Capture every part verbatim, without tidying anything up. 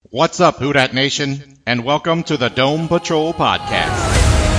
What's up, Who Dat Nation, and welcome to the Dome Patrol Podcast.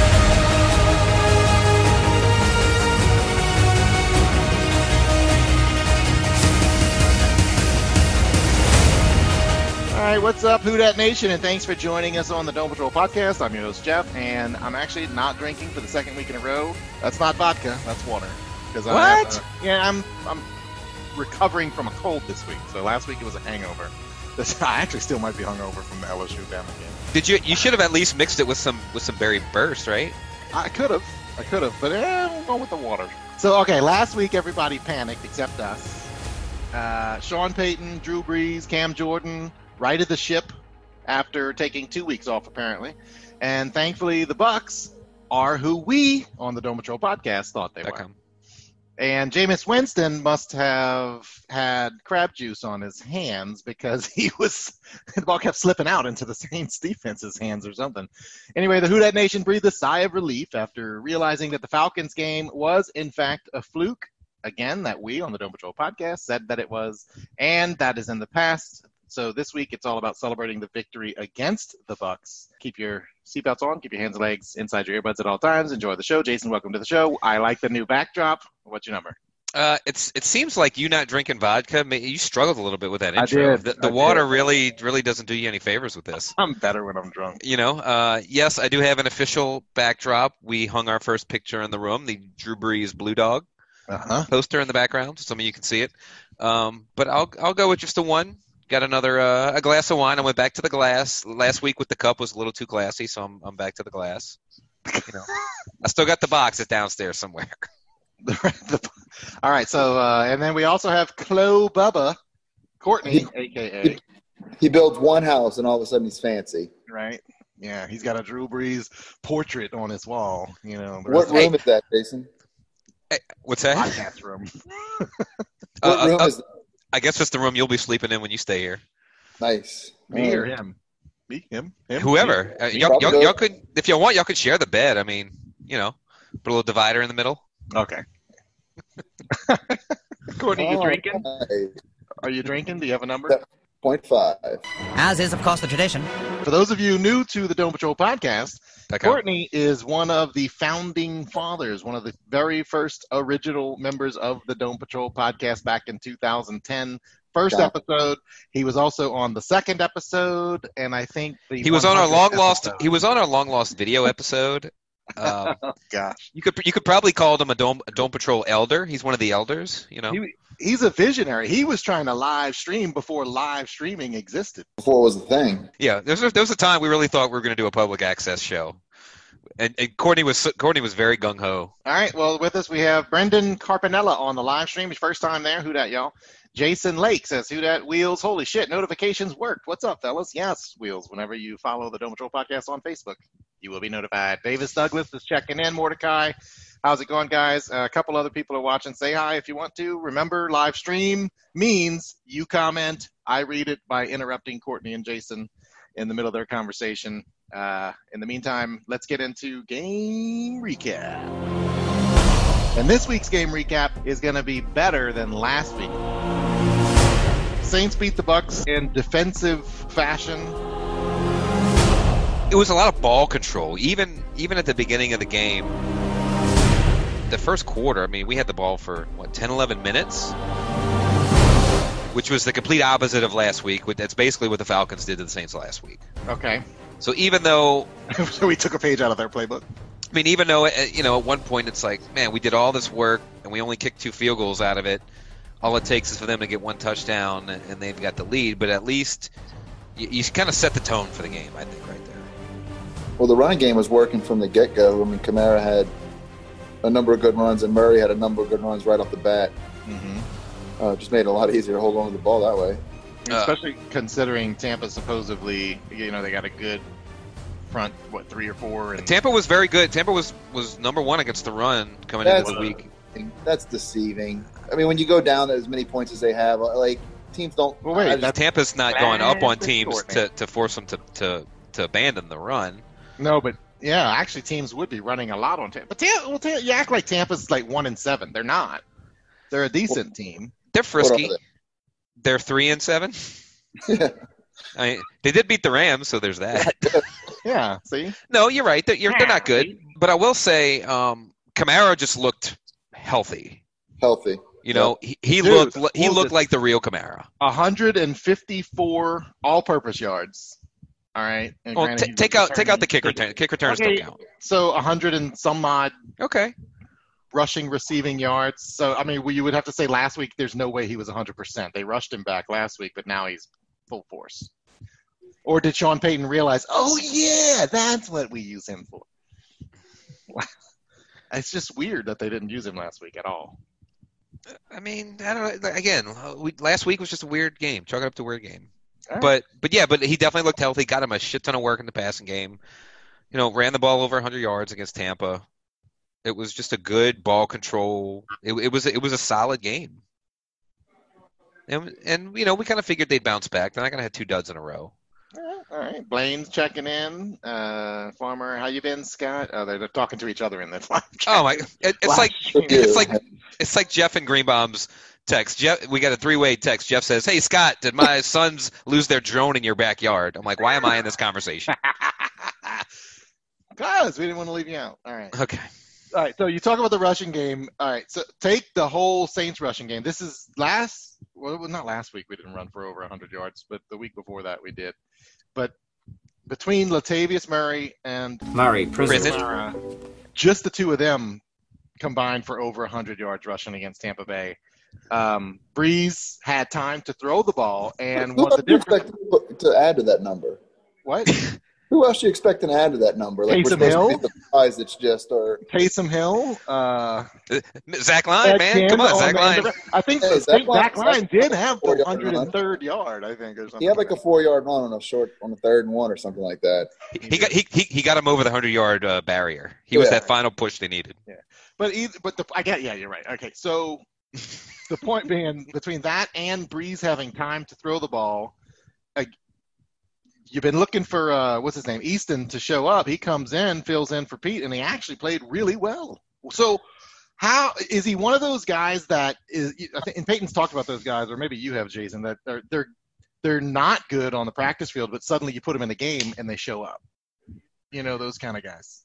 All right, what's up, Who Dat Nation, and thanks for joining us on the Dome Patrol Podcast. I'm your host, Jeff, and I'm actually not drinking for the second week in a row. That's not vodka, that's water. What? I have, uh, yeah, I'm I'm recovering from a cold this week. So last week it was a hangover. This, I actually still might be hungover from the L S U Bama game. Did you? You should have at least mixed it with some with some berry burst, right? I could have, I could have, but eh, we'll go with the water. So okay, last week everybody panicked except us. Uh, Sean Payton, Drew Brees, Cam Jordan righted the ship after taking two weeks off apparently, and thankfully the Bucs are who we on the Dome Patrol Podcast thought they Okay. were. And Jameis Winston must have had crab juice on his hands because he was the ball kept slipping out into the Saints defense's hands or something. Anyway, the Who Dat Nation breathed a sigh of relief after realizing that the Falcons game was in fact a fluke. Again, that we on the Dome Patrol Podcast said that it was, and that is in the past. So this week it's all about celebrating the victory against the Bucs. Keep your seatbelts on, keep your hands and legs inside your earbuds at all times. Enjoy the show. Jason, welcome to the show. I like the new backdrop. What's your number? Uh, it's it seems like you not drinking vodka. You struggled a little bit with that I intro. did. The, the I water did. really really doesn't do you any favors with this. I'm better when I'm drunk. You know, uh, yes, I do have an official backdrop. We hung our first picture in the room, the Drew Brees Blue Dog Uh-huh. poster in the background. So some of you can see it. Um, but I'll I'll go with just the one. Got another uh, a glass of wine. I went back to the glass. Last week with the cup was a little too classy, so I'm I'm back to the glass. You know, I still got the box. It's downstairs somewhere. All right, so uh, and then we also have Clo Bubba Courtney, a k a. He, he builds one house and all of a sudden he's fancy. Right? Yeah, he's got a Drew Brees portrait on his wall. You know, the What rest room is that, Jason? Hey, what's of the that? podcast room. What Uh, room uh, is that? I guess it's the room you'll be sleeping in when you stay here. Nice. Me or Uh, him? Me, him, him. Whoever. Uh, me. y'all, Probably y'all, go- y'all could, if you want, y'all could share the bed. I mean, you know, put a little divider in the middle. Okay. Courtney, you all drinking? right. Are you drinking? Do you have a number? Yeah. Point five. As is, of course, the tradition. For those of you new to the Dome Patrol Podcast, Okay. Courtney is one of the founding fathers, one of the very first original members of the Dome Patrol Podcast back in two thousand ten. First Yeah. episode. He was also on the second episode, and I think the He was on our long hundredth lost. episode. He was on our long lost video episode. Um, Oh, gosh. you could you could probably call him a Dome a Dome Patrol elder. He's one of the elders. You know. He, he's a visionary. He was trying to live stream before live streaming existed. Before it was a thing. Yeah. There was a, there was a time we really thought we were going to do a public access show, and, and Courtney was Courtney was very gung ho. All right, well, with us we have Brendan Carpinella on the live stream. His first time there. Who dat, y'all? Jason Lake says, who dat, Wheels? Holy shit, notifications worked. What's up, fellas? Yes, Wheels. Whenever you follow the Dome Patrol Podcast on Facebook, you will be notified. Davis Douglas is checking in. Mordecai, how's it going, guys? Uh, a couple other people are watching. Say hi if you want to. Remember, live stream means you comment. I read it by interrupting Courtney and Jason in the middle of their conversation. Uh, in the meantime, let's get into game recap. And this week's game recap is going to be better than last week. Saints beat the Bucs in defensive fashion. It was a lot of ball control, even even at the beginning of the game. The first quarter, I mean, we had the ball for, what, ten, eleven minutes? Which was the complete opposite of last week. That's basically what the Falcons did to the Saints last week. Okay. So even though, So we took a page out of their playbook. I mean, even though, uh, you know, at one point it's like, man, we did all this work and we only kicked two field goals out of it. All it takes is for them to get one touchdown and and they've got the lead. But at least you, you kind of set the tone for the game, I think, right there. Well, the running game was working from the get-go. I mean, Kamara had a number of good runs, and Murray had a number of good runs right off the bat. Mm-hmm. Uh, just made it a lot easier to hold on to the ball that way. Uh, Especially considering Tampa supposedly, you know, they got a good front, what, three or four? And Tampa was very good. Tampa was, was number one against the run coming That's- into the week. That's deceiving. I mean, when you go down as many points as they have, like, teams don't Well, wait, I just- that's- Tampa's not going up on That's teams Courtney. to, to force them to, to, to abandon the run. No, but yeah, actually, teams would be running a lot on Tampa. But Tampa, well, Tampa, you act like Tampa's like one and seven. They're not. They're a decent team. They're what are frisky. they? They're three and seven. Yeah. I mean, they did beat the Rams, so there's that. Yeah, see? No, you're right. They're, you're, they're not good. But I will say, um, Kamara just looked healthy. Healthy. You know, he, he Dude, looked he what was looked it? like the real Kamara. one hundred fifty-four all-purpose yards. All right. And Well, granted, t- he's take out take out the kick returning- return. Kick returns Okay, don't count. So one hundred and some odd Okay. rushing, receiving yards. So, I mean, well, you would have to say last week there's no way he was one hundred percent. They rushed him back last week, but now he's full force. Or did Sean Payton realize, oh, yeah, that's what we use him for? It's just weird that they didn't use him last week at all. I mean, I don't know. Again, we, last week was just a weird game. Chalk it up to a weird game. All right. But but yeah, but he definitely looked healthy. Got him a shit ton of work in the passing game. You know, ran the ball over one hundred yards against Tampa. It was just a good ball control. It, it was it was a solid game. And and you know, we kind of figured they'd bounce back. They're not gonna have two duds in a row. All right, all right. Blaine's checking in. Uh, Farmer, how you been, Scott? Oh, they're, they're talking to each other in the live chat. Oh my! It, it's Live like stream. it's like it's like Jeff and Greenbaum's text. Jeff, we got a three-way text. Jeff says, "Hey Scott, did my sons lose their drone in your backyard?" I'm like, "Why am I in this conversation?" Guys, we didn't want to leave you out. All right. Okay. All right, so you talk about the rushing game. All right, so take the whole Saints rushing game. This is last, well, not last week we didn't run for over one hundred yards, but the week before that we did. But between Latavius Murray and Murray, prison. Prison. Kamara, just the two of them combined for over one hundred yards rushing against Tampa Bay. Um, Breeze had time to throw the ball, and Who what's the else do you difference? expect to add to that number? What? Who else do you expect to add to that number? Like Taysom we're supposed Hill? to be the surprise that's just or Taysom Hill? Uh, Zach Line, man, Etienne come on, on Zach the Line. end of it. I think, Hey, I Zach think Line- Zach Line Zach did have the four-yard one hundred run. third yard, I think, or something. he had like a that. four yard run on a short on a third and one or something like that. He got he he, he got him over the hundred yard uh, barrier. He was Yeah. that final push they needed. But either, but the I get yeah, you're right. Okay, so the point being between that and Breeze having time to throw the ball, like, you've been looking for uh, what's his name, Easton, to show up. He comes in, fills in for Pete, and he actually played really well. So, how is he one of those guys that is? I think, and Peyton's talked about those guys, or maybe you have, Jason, that they're they're they're not good on the practice field, but suddenly you put them in a game and they show up. You know, those kind of guys.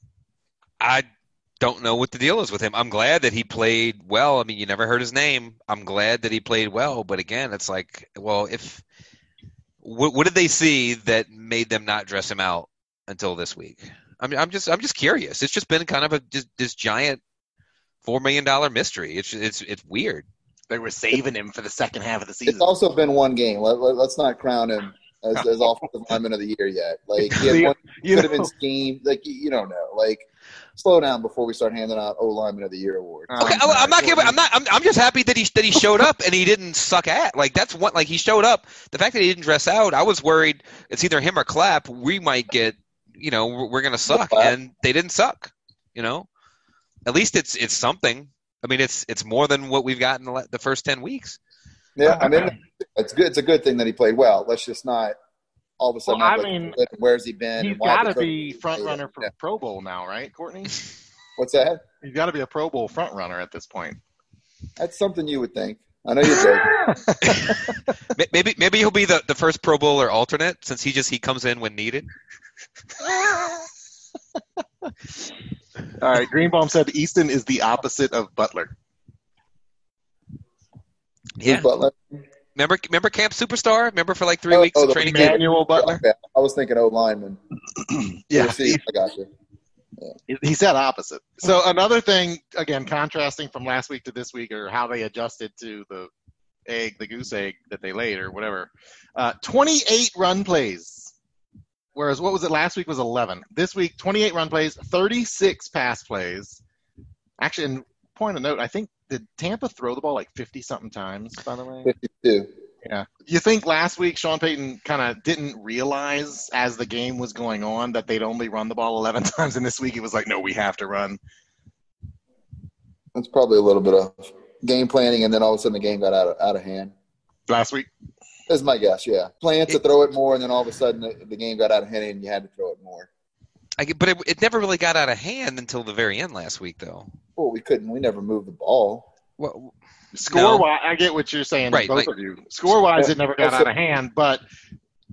I don't know what the deal is with him. I'm glad that he played well. I mean, you never heard his name. I'm glad that he played well. But again, it's like, well, if what, what did they see that made them not dress him out until this week? I mean, I'm just I'm just curious. It's just been kind of a just, this giant four million dollar mystery. It's it's it's weird. They were saving him for the second half of the It's season. also been one game. Let, let, let's not crown him as, as offensive lineman of the year yet. Like he had See, one you could have know- been schemed. Like you, you don't know. Like slow down before we start handing out O lineman of the year awards. Um, Okay, I- I'm not giving. I'm not. I'm, I'm just happy that he that he showed up and he didn't suck at. Like that's what. Like he showed up. The fact that he didn't dress out, I was worried. It's either him or Clapp. We might get. You know, we're, we're gonna suck, Clapp. and they didn't suck. You know, at least it's it's something. I mean, it's it's more than what we've gotten the, la- the first ten weeks. Yeah, I mean it's good. It's a good thing that he played well. Let's just not all of a sudden. Well, act I like, mean, where's he been? He's and why got to the coach- be front runner for Yeah. Pro Bowl now, right, Courtney? What's that? He's got to be a Pro Bowl front runner at this point. That's something you would think. I know you're joking. May- Maybe maybe he'll be the, the first Pro Bowler alternate since he just he comes in when needed. All right, Greenbaum said Easton is the opposite of Butler. Yeah. Who's Butler? Remember remember Camp Superstar? Remember for like three Oh, weeks oh, of the training camp? Emmanuel Butler. Okay, I was thinking O lineman. Yeah, See, I got you. he, he said opposite. So another thing, again, contrasting from last week to this week, or how they adjusted to the egg, the goose egg that they laid, or whatever. Uh, twenty-eight run plays, whereas what was it last week was eleven. This week, twenty-eight run plays, thirty-six pass plays. Actually, and point of note, I think did Tampa throw the ball like fifty-something times, by the way? fifty-two. Yeah. You think last week Sean Payton kind of didn't realize as the game was going on that they'd only run the ball eleven times, and this week he was like, no, we have to run. That's probably a little bit of game planning, and then all of a sudden the game got out of, out of hand. Last week? That's my guess, yeah. Plan to throw it more, and then all of a sudden the, the game got out of hand, and you had to throw it more. I, get- but it, it never really got out of hand until the very end last week, though. Well, we couldn't. We never moved the ball. Well, Score-wise, I get what you're saying, Right, both like- of you. Score-wise, it never got Also- out of hand, but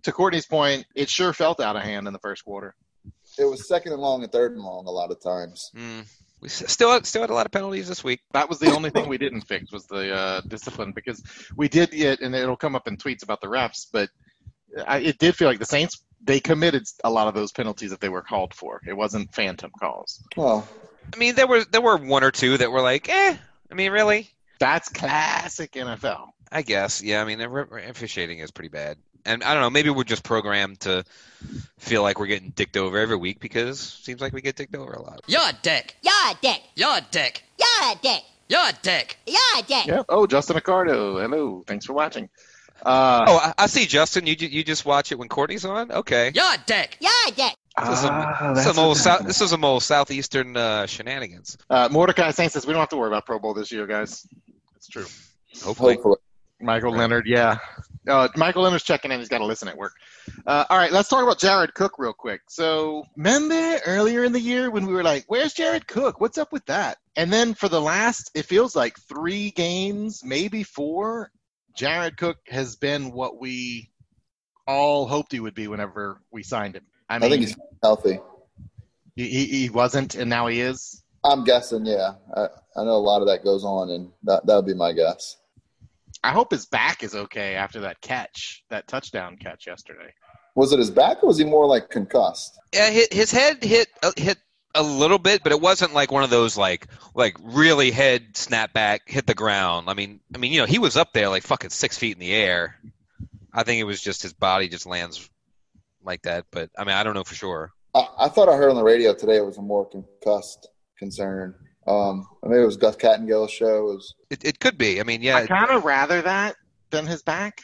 to Courtney's point, it sure felt out of hand in the first quarter. It was second and long and third and long a lot of times. Mm. We still still had a lot of penalties this week. That was the only thing we didn't fix was the uh, discipline, because we did it, and it'll come up in tweets about the refs, but I, it did feel like the Saints, they committed a lot of those penalties that they were called for. It wasn't phantom calls. Well, I mean, there were there were one or two that were like, eh. I mean, really? That's classic N F L. I guess, yeah. I mean, officiating is pretty bad. And I don't know, maybe we're just programmed to feel like we're getting dicked over every week because it seems like we get dicked over a lot. You're a dick. You're a dick. You're a dick. You're a dick. You're a dick. You're a dick. Yeah. Oh, Justin Accardo. Hello. Thanks for watching. Uh, oh, I, I see, Justin. You you just watch it when Courtney's on? Okay. You're a dick. You're a dick. This is some, ah, this, that's some old what's South, happening. this is some old southeastern uh, shenanigans. Uh, Mordecai Saints says we don't have to worry about Pro Bowl this year, guys. It's true. Hopefully. hopefully. Michael Leonard, yeah. Uh, Michael Leonard's checking in. He's got to listen at work. Uh, all right, let's talk about Jared Cook real quick. So remember earlier in the year when we were like, where's Jared Cook? What's up with that? And then for the last, it feels like three games, maybe four, Jared Cook has been what we all hoped he would be whenever we signed him. I mean, I think he's healthy. he, he, he wasn't, and now he is. I'm guessing, yeah. I, I know a lot of that goes on, and that that would be my guess. I hope his back is okay after that catch, that touchdown catch yesterday. Was it his back, or was he more like concussed? Yeah, his, his head hit uh, hit a little bit, but it wasn't like one of those like like really head snap back, hit the ground. I mean, I mean, you know, he was up there like fucking six feet in the air. I think it was just his body just lands like that, but I mean, I don't know for sure. I, I thought I heard on the radio today it was a more concussed concern. Um, maybe it was Gus Kattengill's show. It was, It, it could be. I mean, yeah. I kind of rather that than his back.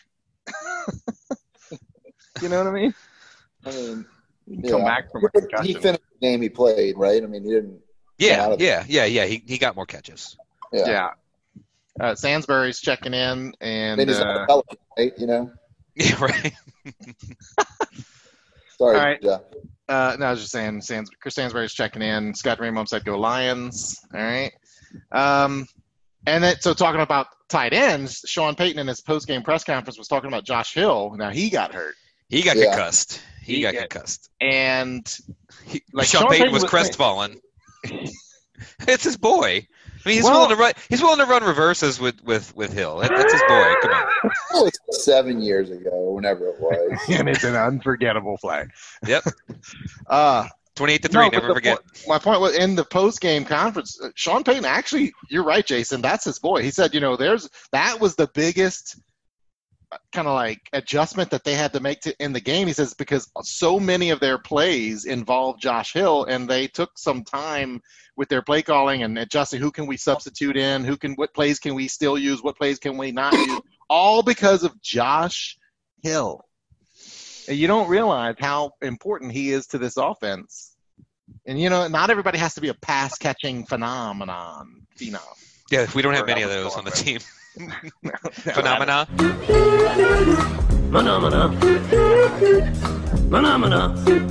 You know what I mean? I mean, You come yeah. back from a He concussion. finished the game he played, right? I mean, he didn't. come Yeah, out of- yeah, yeah, yeah. He he got more catches. Yeah. Yeah. Uh, Sansbury's checking in, I and mean, he's uh, not a Pelican, right? You know. Yeah, right. Sorry, All right. Jeff. uh, no, I was just saying, Sans- Chris Sansbury's checking in. Scott Rainbow said, "Go Lions!" All right. Um, and then so talking about tight ends, Sean Payton in his post-game press conference was talking about Josh Hill. Now he got hurt, He got Yeah. concussed. He, He got got- concussed. and He, Like, Sean, Sean Payton Payton was was- crestfallen. It's his boy. I mean, he's Well- willing to run. He's willing to run reverses with, with, with Hill. That, that's his boy. Come on. Oh, it's seven years ago, whenever it was. and it's an unforgettable play. Yep. Uh, Twenty-eight to three. no, but never the forget. point- my point was in the post-game conference, uh, Sean Payton actually, you're right, Jason. That's his boy. He said, you know, there's that was the biggest kind of like adjustment that they had to make to, in the game. He says because so many of their plays involved Josh Hill, and they took some time with their play calling and adjusting. Who can we substitute in? Who can? What plays can we still use? What plays can we not use? All because of Josh Hill. And you don't realize how important he is to this offense. And you know, not everybody has to be a pass-catching phenomenon. Phenom. Yeah, we don't have Or many of Elvis those on the team. Coughlin. Phenomena. Phenomena. Phenomena.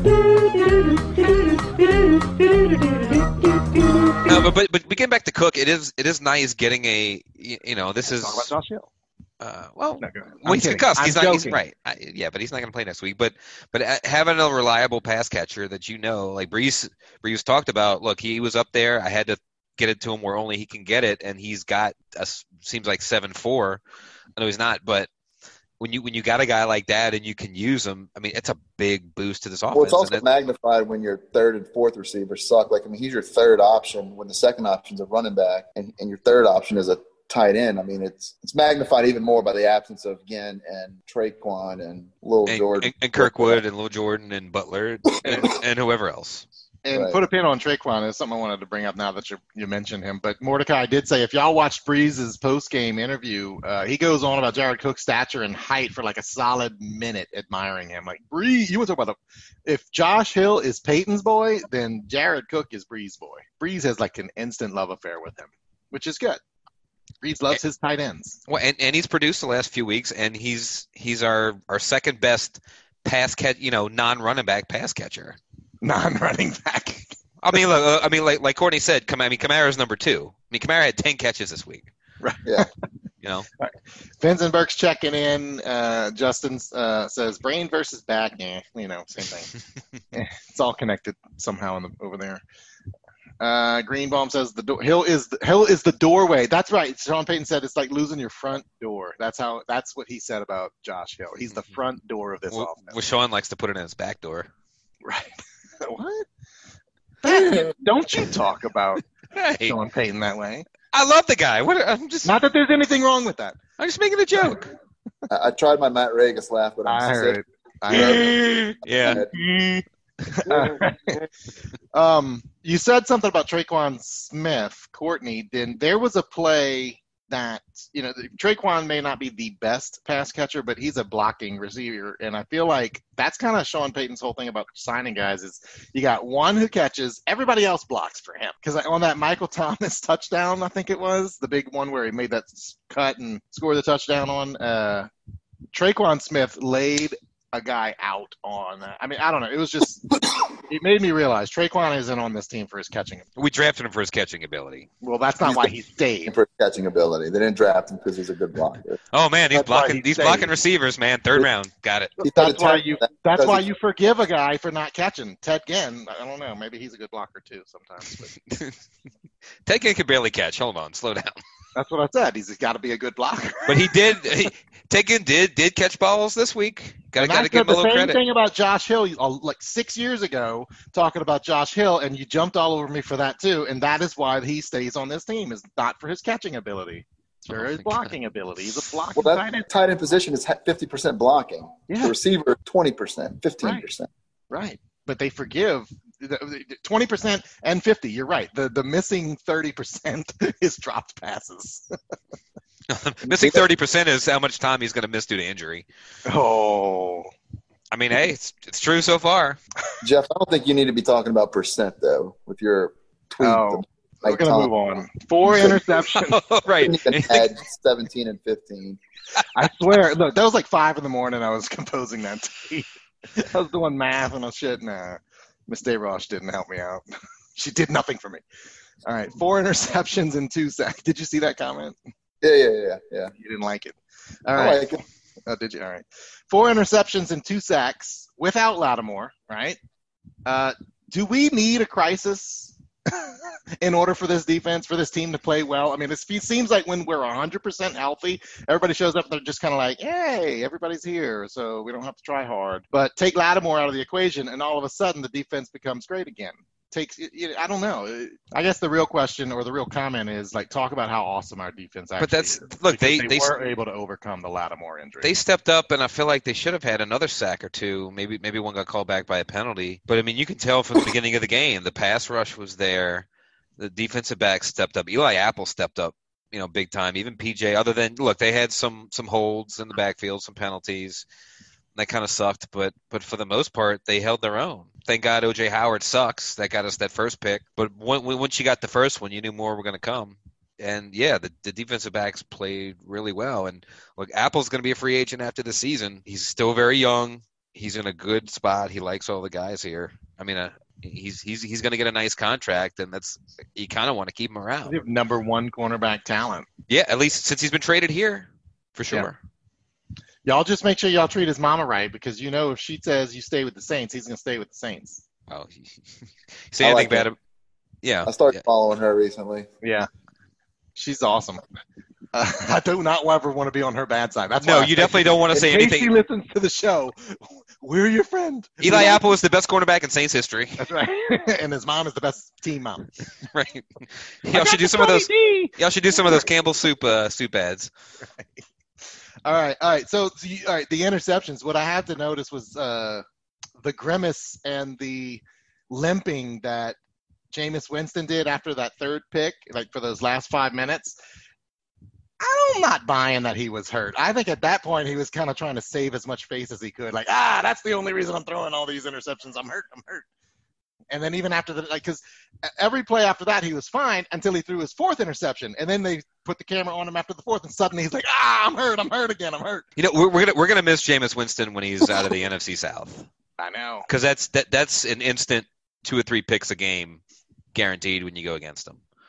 No, but, but but getting back to Cook, it is it is nice getting a you you know this is Talk about Josh Hill. uh, well No, go ahead. well I'm he's kidding. concussed. I'm He's not he's joking. right. I, yeah, but he's not going to play next week. But but uh, having a reliable pass catcher that you know, like Brees Brees talked about. Look, he was up there. I had to get it to him where only he can get it, and he's got a, seems like seven four. I know he's not, but when you when you got a guy like that and you can use him, I mean, it's a big boost to this offense. Well, it's also and it- magnified when your third and fourth receivers suck. Like, I mean, he's your third option when the second option's a running back, and, and your third option is a tight end. I mean, it's it's magnified even more by the absence of Ginn and Traquan and Lil and, Jordan. and, and Kirkwood and Lil Jordan and Butler and, and whoever else. And Right. put a pin on Traquan is something I wanted to bring up now that you you mentioned him. But Mordecai did say if y'all watched Breeze's post-game interview, uh, he goes on about Jared Cook's stature and height for like a solid minute, admiring him. Like Breeze, you want to talk about the if Josh Hill is Peyton's boy, then Jared Cook is Breeze's boy. Breeze has like an instant love affair with him, which is good. Breeze loves his tight ends. Well, and, and he's produced the last few weeks, and he's he's our, our second best pass catch, you know, non-running back pass catcher. Non-running back. I mean, look, uh, I mean, like like Courtney said, Cam- I mean, Kamara's number two. I mean, Kamara had ten catches this week. Yeah. You You know, Vince and Burke's checking in. Uh, Justin uh, says brain versus back. Yeah, you know, same thing. It's all connected somehow in the, over there. Uh, Greenbaum says the door, Hill is the, Hill is the doorway. That's right. Sean Payton said it's like losing your front door. That's how. That's what he said about Josh Hill. He's the front door of this well, offense. well, Sean likes to put it in his back door. Right. What? That, don't you talk about Hey, Sean Payton that way? I love the guy. What? I'm just. Not that there's anything wrong with that. I'm just making a joke. I, I tried my Matt Regis laugh, but I'm I sick. heard it. I heard Yeah. it. um, you said something about Traquan Smith, Courtney. Then there was a play that, you know, Traquan may not be the best pass catcher, but he's a blocking receiver, and I feel like that's kind of Sean Payton's whole thing about signing guys is you got one who catches, everybody else blocks for him. Because on that Michael Thomas touchdown, I think it was, the big one where he made that cut and scored the touchdown on, uh, Traquan Smith laid a guy out on, uh, I mean, I don't know. It was just, it made me realize Traquan isn't on this team for his catching. We drafted him for his catching ability. Well, that's not He's why the- he stayed. For catching ability. They didn't draft him because he's a good blocker. Oh man, he's That's why blocking. he He's stayed. blocking receivers, man. Third round, got it. He thought That's it why turned- you. that- That's because why he- you forgive a guy for not catching. Ted Ginn, I don't know. Maybe he's a good blocker too sometimes. But Ted Ginn can barely catch. Hold on, slow down. that's what I said. He's got to be a good blocker. But he did. He, Ted Ginn did did catch balls this week. Got to And got I to give him said a the little same credit. thing about Josh Hill uh, like six years ago, talking about Josh Hill, and you jumped all over me for that too. And that is why he stays on this team, is not for his catching ability. It's for Oh, his my blocking ability. He's a blocking Well, tight end. that tight end position is fifty percent blocking. Yeah. The receiver, twenty percent, fifteen percent. Right. But they forgive twenty percent and fifty. You're right. The the missing thirty percent is dropped passes. Missing thirty percent is how much time he's going to miss due to injury. Oh. I mean, hey, it's it's true so far. Jeff, I don't think you need to be talking about percent, though, with your tweet. Oh. We're Like going to Tom. move on. Four interceptions. Right. You can add seventeen and fifteen. I swear. Look, that was like five in the morning. I was composing that tweet. I was doing math and shit. Nah, Miss DeRoche didn't help me out. She did nothing for me. All right. Four interceptions and two sacks. Did you see that comment? Yeah, yeah, yeah, yeah. You didn't like it. All I right. like it. Oh, did you? All right. Four interceptions and two sacks without Lattimore, right? Uh, do we need a crisis in order for this defense, for this team to play well? I mean, it seems like when we're one hundred percent healthy, everybody shows up and they're just kind of like, hey, everybody's here, so we don't have to try hard. But take Lattimore out of the equation, and all of a sudden the defense becomes great again. Takes, I don't know. I guess the real question or the real comment is, like, talk about how awesome our defense actually But that's is. look, Because they they, they were able to overcome the Lattimore injury. they stepped up, and I feel like they should have had another sack or two. Maybe maybe one got called back by a penalty. But I mean, you can tell from the beginning of the game, the pass rush was there. The defensive back stepped up. Eli Apple stepped up, you know, big time. Even P J. Other than look, they had some some holds in the backfield, some penalties. That kind of sucked, but but for the most part, they held their own. Thank God O J Howard sucks. That got us that first pick. But when, when, once you got the first one, you knew more were going to come. And, yeah, the, the defensive backs played really well. And, look, Apple's going to be a free agent after the season. He's still very young. He's in a good spot. He likes all the guys here. I mean, uh, he's he's he's going to get a nice contract, and that's you kind of want to keep him around. We have number one cornerback talent. Yeah, at least since he's been traded here, for sure. Yeah. Y'all just make sure y'all treat his mama right, because you know if she says you stay with the Saints, he's going to stay with the Saints. Oh, say I anything like bad? it. ab- Yeah, I started yeah. following her recently. Yeah. She's awesome. Uh, I do not ever want to be on her bad side. That's No, why I you say- definitely don't want to in say case anything. she listens to the show, we're your friend. Eli Apple is the best cornerback in Saints history. That's right. And his mom is the best team mom. Right. Y'all should do some of those. Y'all should do some of those Campbell soup uh, soup ads. All right, all right. So, so you, all right, the interceptions. What I had to notice was uh, the grimace and the limping that Jameis Winston did after that third pick, like for those last five minutes. I'm not buying that he was hurt. I think at that point he was kind of trying to save as much face as he could. Like, ah, that's the only reason I'm throwing all these interceptions. I'm hurt. I'm hurt. And then even after the, like, because every play after that he was fine until he threw his fourth interception, and then they put the camera on him after the fourth, and suddenly he's like, ah, I'm hurt. I'm hurt again. I'm hurt. You know, we're, we're gonna we're gonna miss Jameis Winston when he's out of the N F C South, I know. because that's that that's an instant two or three picks a game guaranteed when you go against him.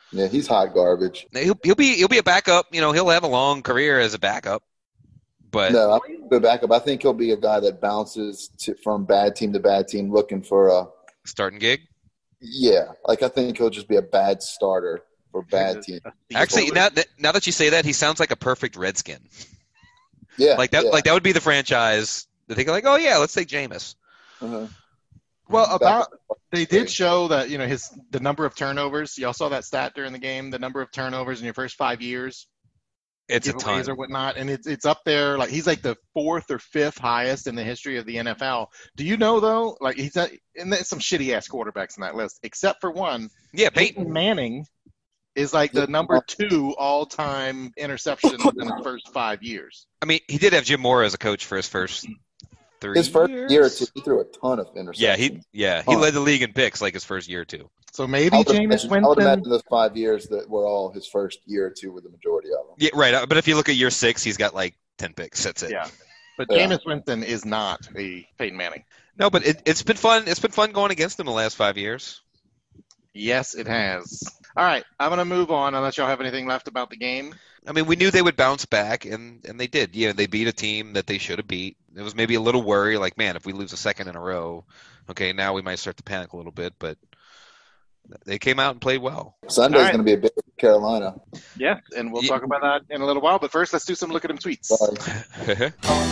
Yeah, he's hot garbage. He'll he'll be he'll be a backup. You know, he'll have a long career as a backup. But no, I think he'll be backup. I think he'll be a guy that bounces to, from bad team to bad team, looking for a starting gig. Yeah, like I think he'll just be a bad starter for bad team. Actually, now that now that you say that, he sounds like a perfect Redskin. Yeah, like that. Yeah. Like that would be the franchise that they go like, oh yeah, let's take Jameis. Uh-huh. Well, about they did show that, you know, his the number of turnovers. Y'all saw that stat during the game. The number of turnovers in your first five years. It's a ton or whatnot, and it's it's up there. Like he's like the fourth or fifth highest in the history of the N F L. Do you know though? Like he's at, and there's some shitty ass quarterbacks in that list, except for one. Yeah, Peyton, Peyton Manning is like the number two all time interceptions in his first five years. I mean, he did have Jim Mora as a coach for his first three. His first years? year or two, he threw a ton of interceptions. Yeah, he yeah he Huh. led the league in picks like his first year or two. So maybe I would, Jameis imagine, I would Winston. imagine those five years that were all his first year or two with the majority of them. Yeah, right. But if you look at year six, he's got like ten picks. That's it. Yeah, but Yeah. Jameis Winston is not a Peyton Manning. No, but it, it's been fun. It's been fun going against him the last five years. Yes, it has. All right, I'm gonna move on unless y'all have anything left about the game. I mean, we knew they would bounce back, and, and they did. Yeah, they beat a team that they should have beat. There was maybe a little worry, like, man, if we lose a second in a row, okay, now we might start to panic a little bit. But they came out and played well. Sunday's All right. going to be a big Carolina. Yeah, and we'll Yeah. talk about that in a little while. But first, let's do some look at them tweets. Sorry.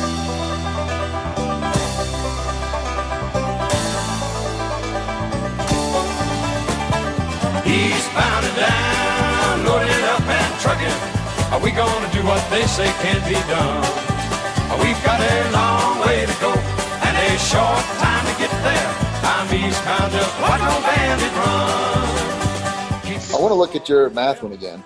Eastbound and down, loaded up and trucking. Are we gonna do what they say can't be done? We've got a long way to go and a short time to get there. I'm eastbound, just watch no bandit run. I want to look at your math one again.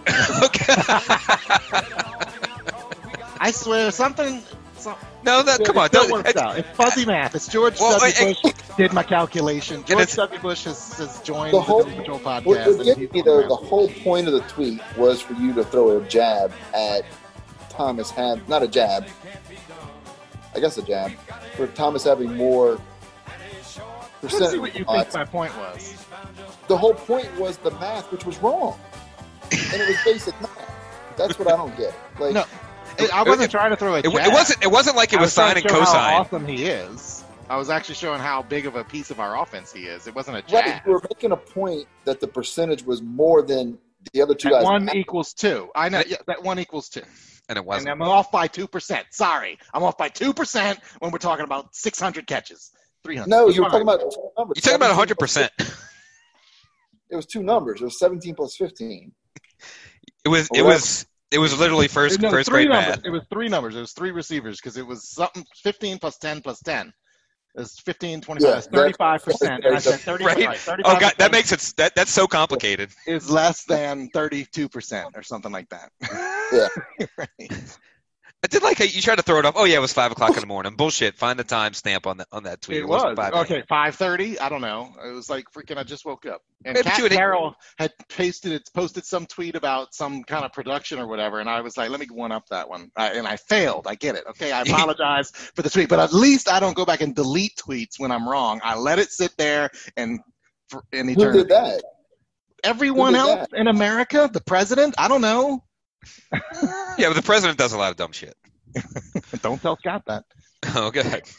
I swear, something. So, No, that come it on. still Don't, works it's- out. It's fuzzy math. It's George Well, W. I- Bush did my calculation. George it's- W. Bush has, has joined The the, whole- Doom Patrol podcast. What, what and gets he's me, doing though, math. the whole point of the tweet was for you to throw a jab at Thomas Ham. Not a jab. I guess a jab. For Thomas having more Let's see percent. what you odds. think my point was. The whole point was the math, which was wrong. And it was basic math. That's what I don't get. Like, No, it, I wasn't trying to throw a it, jab. it wasn't. It wasn't like it I was trying sign to and show cosine. How awesome he is. I was actually showing how big of a piece of our offense he is. It wasn't a jab. right, you were making a point that the percentage was more than the other two That guys. one equals two. I know. Yeah, that one equals two. And it wasn't. And I'm off by two percent. Sorry, I'm off by two percent when we're talking about six hundred catches, three hundred. No, It's you were fine. talking about two numbers. You're talking about one hundred seventeen percent. It was two numbers. It was seventeen plus fifteen. It was. It Or was. It was literally first No, first three grade numbers. math. It was three numbers. It was three receivers because it was something fifteen plus ten plus ten. It's fifteen, twenty-five, Yeah, that's thirty-five percent. And I said thirty-five, Right? right, thirty-five Oh God, that makes it. That that's so complicated. is less than thirty-two percent or something like that. Yeah. Right. I did like how you tried to throw it off. Oh yeah, it was five o'clock in the morning. Bullshit. Find the time stamp on that on that tweet. It wasn't was. five Okay, five thirty. I don't know. It was like freaking I just woke up. And Yeah, but Cat you had- Carroll had pasted it, posted some tweet about some kind of production or whatever, and I was like, let me one up that one. I, and I failed. I get it. Okay, I apologize for the tweet, but at least I don't go back and delete tweets when I'm wrong. I let it sit there and for in Who eternity. did that? Everyone Who did else in America, the president, I don't know. Yeah, but the president does a lot of dumb shit. Don't tell Scott that. Oh, go ahead.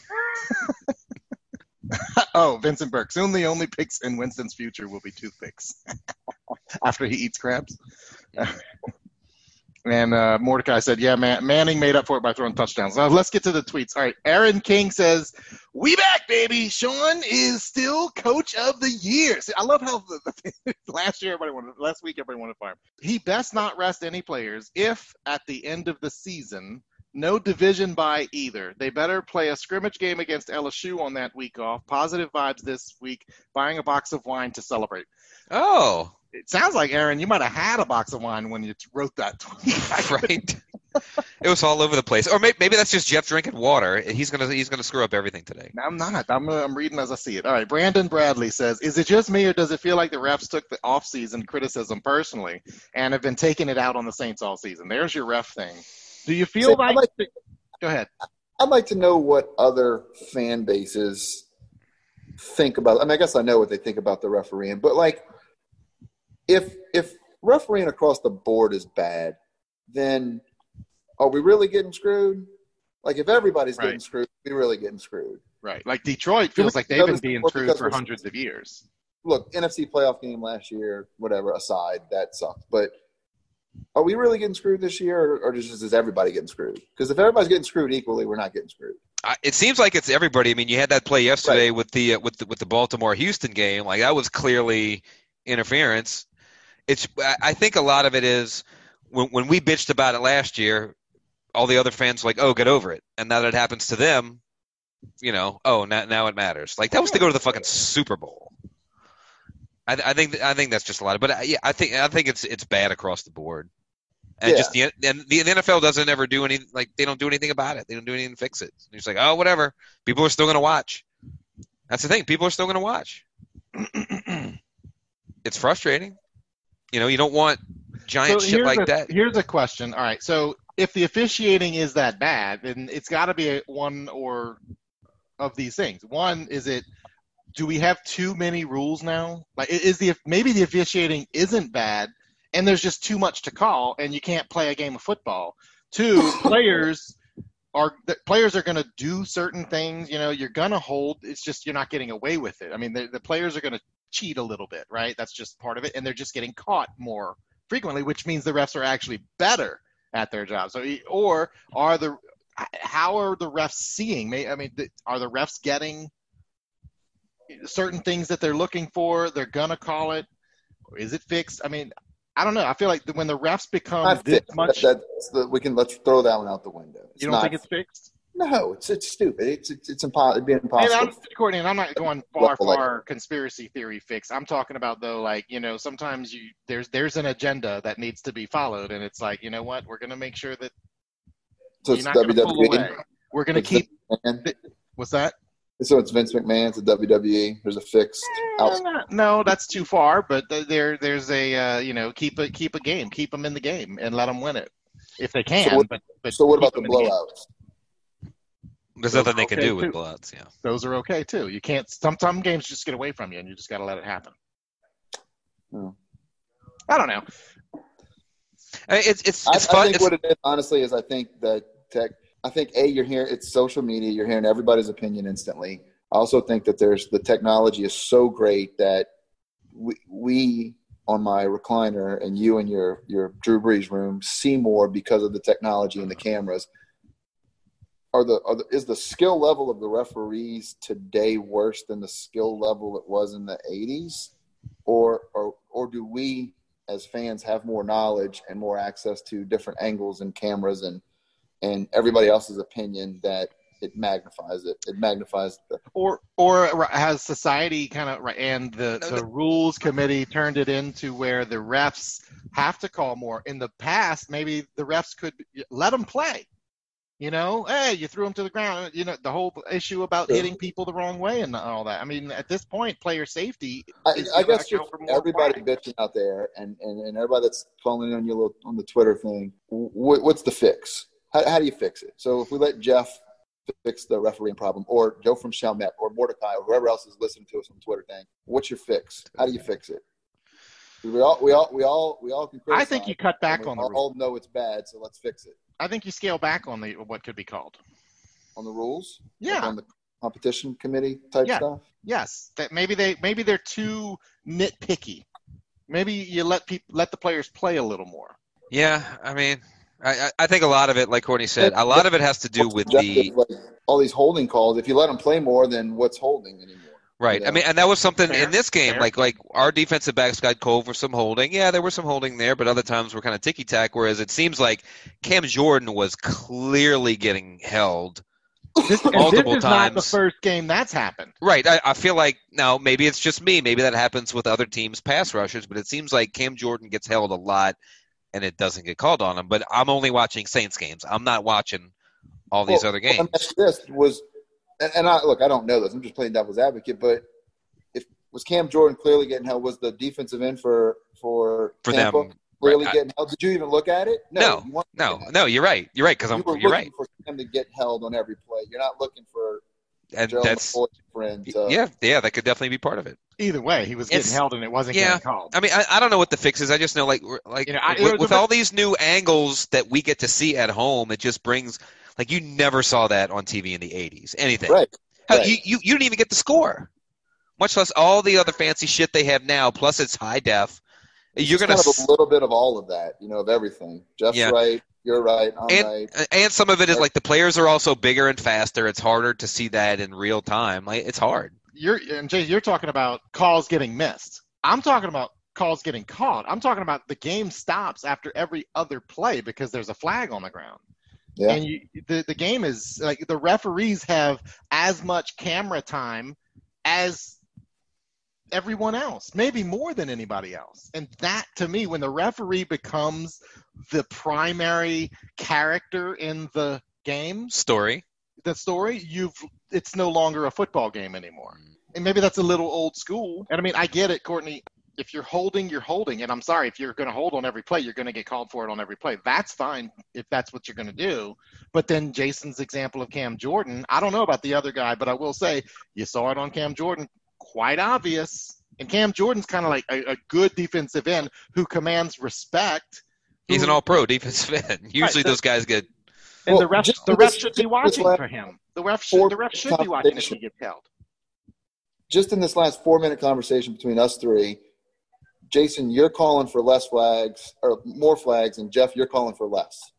Oh, Vincent Burke. Soon the only picks in Winston's future will be toothpicks after he eats crabs. And uh, Mordecai said, yeah, Man- Manning made up for it by throwing touchdowns. Now, let's get to the tweets. All right. Aaron King says, we back, baby. Sean is still coach of the year. See, I love how the, the, last year, everybody wanted, last week, everybody wanted to fire him. He best not rest any players if at the end of the season, no division bye either. They better play a scrimmage game against L S U on that week off. Positive vibes this week. Buying a box of wine to celebrate. Oh, It sounds like, Aaron, you might have had a box of wine when you wrote that tweet. right. It was all over the place. Or maybe, maybe that's just Jeff drinking water. He's gonna he's gonna screw up everything today. I'm not. I'm, uh, I'm reading as I see it. All right. Brandon Bradley says, is it just me or does it feel like the refs took the off-season criticism personally and have been taking it out on the Saints all season? There's your ref thing. Do you feel See, like, I'd like – go ahead. I'd like to know what other fan bases think about. I mean, I guess I know what they think about the refereeing, but like, if if refereeing across the board is bad, then are we really getting screwed? Like, if everybody's Right. getting screwed, we're really getting screwed. Right. Like Detroit Do feels we like they've know been this being before screwed because for we're- hundreds of years. Look, N F C playoff game last year, whatever, aside, that sucked. But are we really getting screwed this year, or, or just is everybody getting screwed? Because if everybody's getting screwed equally, we're not getting screwed. I, it seems like it's everybody. I mean, you had that play yesterday with the uh, with the, with the Baltimore Houston game. Like, that was clearly interference. It's I I think a lot of it is when when we bitched about it last year, all the other fans were like, oh, get over it. And now that it happens to them, you know, oh, now now it matters. Like, that was to go to the fucking Super Bowl. I, I think I think that's just a lot of, but uh, yeah, I think I think it's it's bad across the board, and Yeah. just the and the, the N F L doesn't ever do any like they don't do anything about it. They don't do anything to fix it. It's like, oh, whatever. People are still going to watch. That's the thing. People are still going to watch. It's frustrating. You know, you don't want giant So shit here's like a, that. Here's a question. All right. So if the officiating is that bad, then it's got to be a, one or of these things. One, is it, do we have too many rules now? Like, is the maybe the officiating isn't bad, and there's just too much to call, and you can't play a game of football. Two, players are the players are going to do certain things. You know, you're going to hold. It's just you're not getting away with it. I mean, the, the players are going to cheat a little bit, right? That's just part of it, and they're just getting caught more frequently, which means the refs are actually better at their job. So, or are the how are the refs seeing? I mean, are the refs getting certain things that they're looking for? They're gonna call it. Or is it fixed? I mean, I don't know. I feel like when the refs become Not this fixed. much, That, that's the, we can let's throw that one out the window. It's you don't not, think it's fixed? No, it's it's stupid. It's it's, it's impo- it'd be And impossible. I'm, Courtney, and I'm not going far, Level, like- far conspiracy theory fix. I'm talking about though, like, you know, sometimes you there's there's an agenda that needs to be followed, and it's like, you know what, we're gonna make sure that so you're it's not gonna pull W W E. away. We're gonna It's keep. McMahon. What's that? So it's Vince McMahon. It's a W W E. There's a fixed. Out- Eh, no, that's too far. But there, there's a uh, you know, keep a keep a game, keep them in the game, and let them win it if they can. So what- but, but so what keep about the them in game. blowouts? There's Those nothing are they can okay, do with too. blowouts. Yeah. Those are okay too. You can't. Some some games just get away from you, and you just got to let it happen. Hmm. I don't know. I mean, It's it's I, it's I fun. think It's, what it is, honestly, is I think that tech. I think a you're hearing it's social media. You're hearing everybody's opinion instantly. I also think that there's the technology is so great that we, we on my recliner and you in your your Drew Brees room see more because of the technology and the cameras. Are the, are the is the skill level of the referees today worse than the skill level it was in the eighties, or or or do we as fans have more knowledge and more access to different angles and cameras and and everybody else's opinion that it magnifies it. It magnifies the Or or has society kind of and the No, the no. rules committee turned it into where the refs have to call more? In the past, maybe the refs could let them play. You know, hey, you threw them to the ground. You know, the whole issue about Sure. hitting people the wrong way and all that. I mean, at this point, player safety. I, is I gonna guess account just for more everybody flags. bitching out there and, and, and everybody that's following on your little, on the Twitter thing. What, what's the fix? How, how do you fix it? So if we let Jeff fix the refereeing problem, or Joe from Chalmette, or Mordecai, or whoever else is listening to us on Twitter thing, what's your fix? How do you fix it? We all we all we all we all can criticize. I think you cut back and we on the all rules. know it's bad, so let's fix it. I think you scale back on the what could be called. On the rules, Yeah. Like on the competition committee type Yeah. stuff. Yes, that maybe they maybe they're too nitpicky. Maybe you let people let the players play a little more. yeah. I mean, I I- I think a lot of it, like Courtney said, a lot of it has to do with Jeff, the like, all these holding calls. If you let them play more, then what's holding anymore? right. You I know? mean, and that was something Fair, in this game. fair. Like like our defensive backs got called for some holding. Yeah, there was some holding there, but other times were kind of ticky tack. Whereas it seems like Cam Jordan was clearly getting held. This, and Multiple this is not the times. first game that's happened. Right. I, I feel like now maybe it's just me. Maybe that happens with other teams' pass rushers, but it seems like Cam Jordan gets held a lot, and it doesn't get called on him. But I'm only watching Saints games. I'm not watching all these Well, other well, games. let me ask you this was, and, and I look, I don't know this. I'm just playing devil's advocate, but if was Cam Jordan clearly getting held? Was the defensive end for for For Tampa them, clearly right, I- getting held? Did you even look at it? No, you weren't No, looking at it. no, you're right. You're right because I'm. You were You're looking right, for him to get held on every play. You're not looking for and Joe that's McCoy's friend. To, yeah, yeah. That could definitely be part of it. Either way, he was getting It's- held and it wasn't yeah. getting called. I mean, I, I don't know what the fix is. I just know, like, we're- like You know, I- with, the- with all these new angles that we get to see at home, it just brings, like, you never saw that on T V in the eighties. Anything. Right. Hell, right. you, you, you didn't even get the score, much less all the other fancy shit they have now, plus it's high def. It's You're just going kind to of a little bit of all of that, you know, of everything. Jeff's Yeah. right. You're right. I'm and right. and some of it is like the players are also bigger and faster. It's harder to see that in real time. Like, it's hard. You're and Jay, you're talking about calls getting missed. I'm talking about calls getting caught. I'm talking about the game stops after every other play because there's a flag on the ground. Yeah. And you, the the game is like the referees have as much camera time as everyone else, maybe more than anybody else. And that, to me, when the referee becomes the primary character in the game, Story. the story, you've it's no longer a football game anymore. And maybe that's a little old school. And I mean, I get it, Courtney. If you're holding, you're holding. And I'm sorry, if you're going to hold on every play, you're going to get called for it on every play. That's fine if that's what you're going to do. But then Jason's example of Cam Jordan, I don't know about the other guy, but I will say you saw it on Cam Jordan. Quite obvious. And Cam Jordan's kind of like a, a good defensive end who commands respect. He's who- an all-pro defensive end. Usually so- those guys get And Well, the refs, just the this- refs should be just watching last for him. The refs four should, the refs should be watching if he gets held. Just in this last four-minute conversation between us three, Jason, you're calling for less flags or more flags, and Jeff, you're calling for less.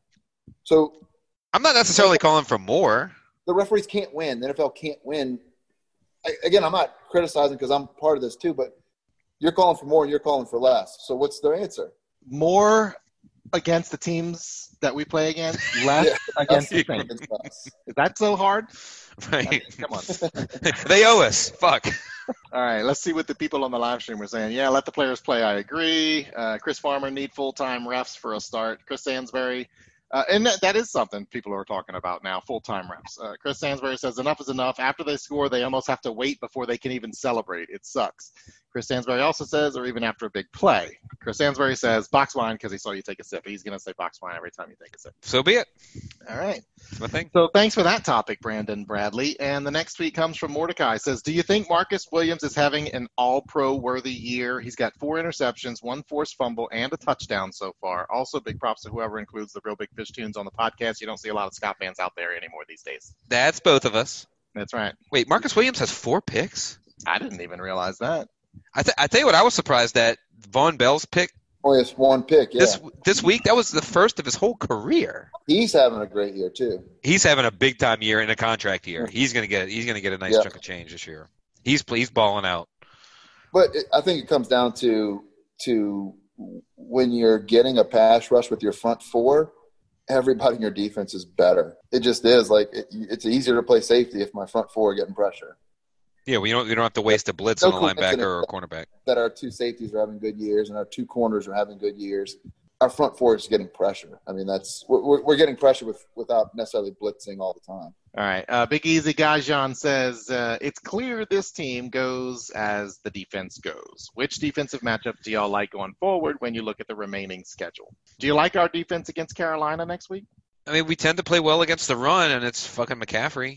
So I'm not necessarily calling for more. the referees can't win. The N F L can't win. I, again, I'm not criticizing because I'm part of this too, but you're calling for more and you're calling for less. So what's their answer? More against the teams that we play against, less Yeah. against the Us Saints. against us. Is that so hard? Right. Come on. They owe us. Fuck. All right, let's see what the people on the live stream are saying. Yeah, let the players play. I agree. Uh, Chris Farmer need full-time refs for a start. Chris Sansbury, uh, and that, that is something people are talking about now, full-time refs. Uh, Chris Sansbury says enough is enough. After they score, they almost have to wait before they can even celebrate. It sucks. Chris Sansbury also says, or even after a big play. Chris Sansbury says box wine because he saw you take a sip. He's going to say box wine every time you take a sip. So be it. All right. That's my thing. So thanks for that topic, Brandon Bradley. And the next tweet comes from Mordecai. It says, do you think Marcus Williams is having an all-pro worthy year? He's got four interceptions, one forced fumble, and a touchdown so far. Also, big props to whoever includes the Real Big Fish tunes on the podcast. You don't see a lot of Scott fans out there anymore these days. That's both of us. That's right. Wait, Marcus Williams has four picks? I didn't even realize that. I, th- I tell you what, I was surprised that Von Bell's pick Only it's one pick. Yeah, this this week, that was the first of his whole career. he's having a great year too. He's having a big time year in a contract year. He's gonna get he's gonna get a nice Yeah. chunk of change this year. He's he's balling out. But it, I think it comes down to to when you're getting a pass rush with your front four, everybody in your defense is better. It just is. Like it, it's easier to play safety if my front four are getting pressure. Yeah, we don't we don't have to waste a blitz No on a linebacker coincidence or a cornerback. That our two safeties are having good years and our two corners are having good years. Our front four is getting pressure. I mean, that's we're, we're getting pressure with, without necessarily blitzing all the time. All right. Uh, Big Easy Gajan says, uh, it's clear this team goes as the defense goes. Which defensive matchup do y'all like going forward when you look at the remaining schedule? Do you like our defense against Carolina next week? I mean, we tend to play well against the run, and it's fucking McCaffrey.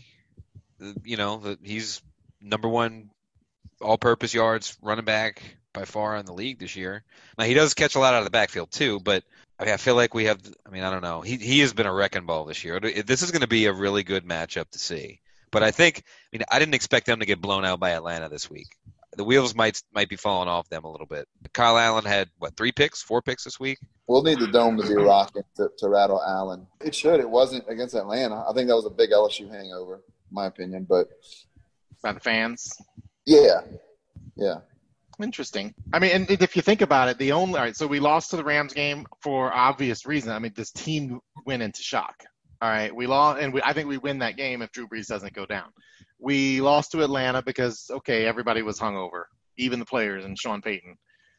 You know, the- he's number one all-purpose yards running back by far in the league this year. Now, he does catch a lot out of the backfield too, but I, mean, I feel like we have – I mean, I don't know. He he has been a wrecking ball this year. This is going to be a really good matchup to see. But I think – I mean, I didn't expect them to get blown out by Atlanta this week. The wheels might might be falling off them a little bit. Kyle Allen had, what, three picks, four picks this week? We'll need the dome to be rocking to, to rattle Allen. It should. It wasn't against Atlanta. I think that was a big L S U hangover, in my opinion. But, By the fans? yeah, yeah. Interesting. I mean, and if you think about it, the only – all right, so we lost to the Rams game for obvious reason. I mean, this team went into shock. All right, we lost – and we, I think we win that game if Drew Brees doesn't go down. We lost to Atlanta because, okay, everybody was hungover, even the players and Sean Payton.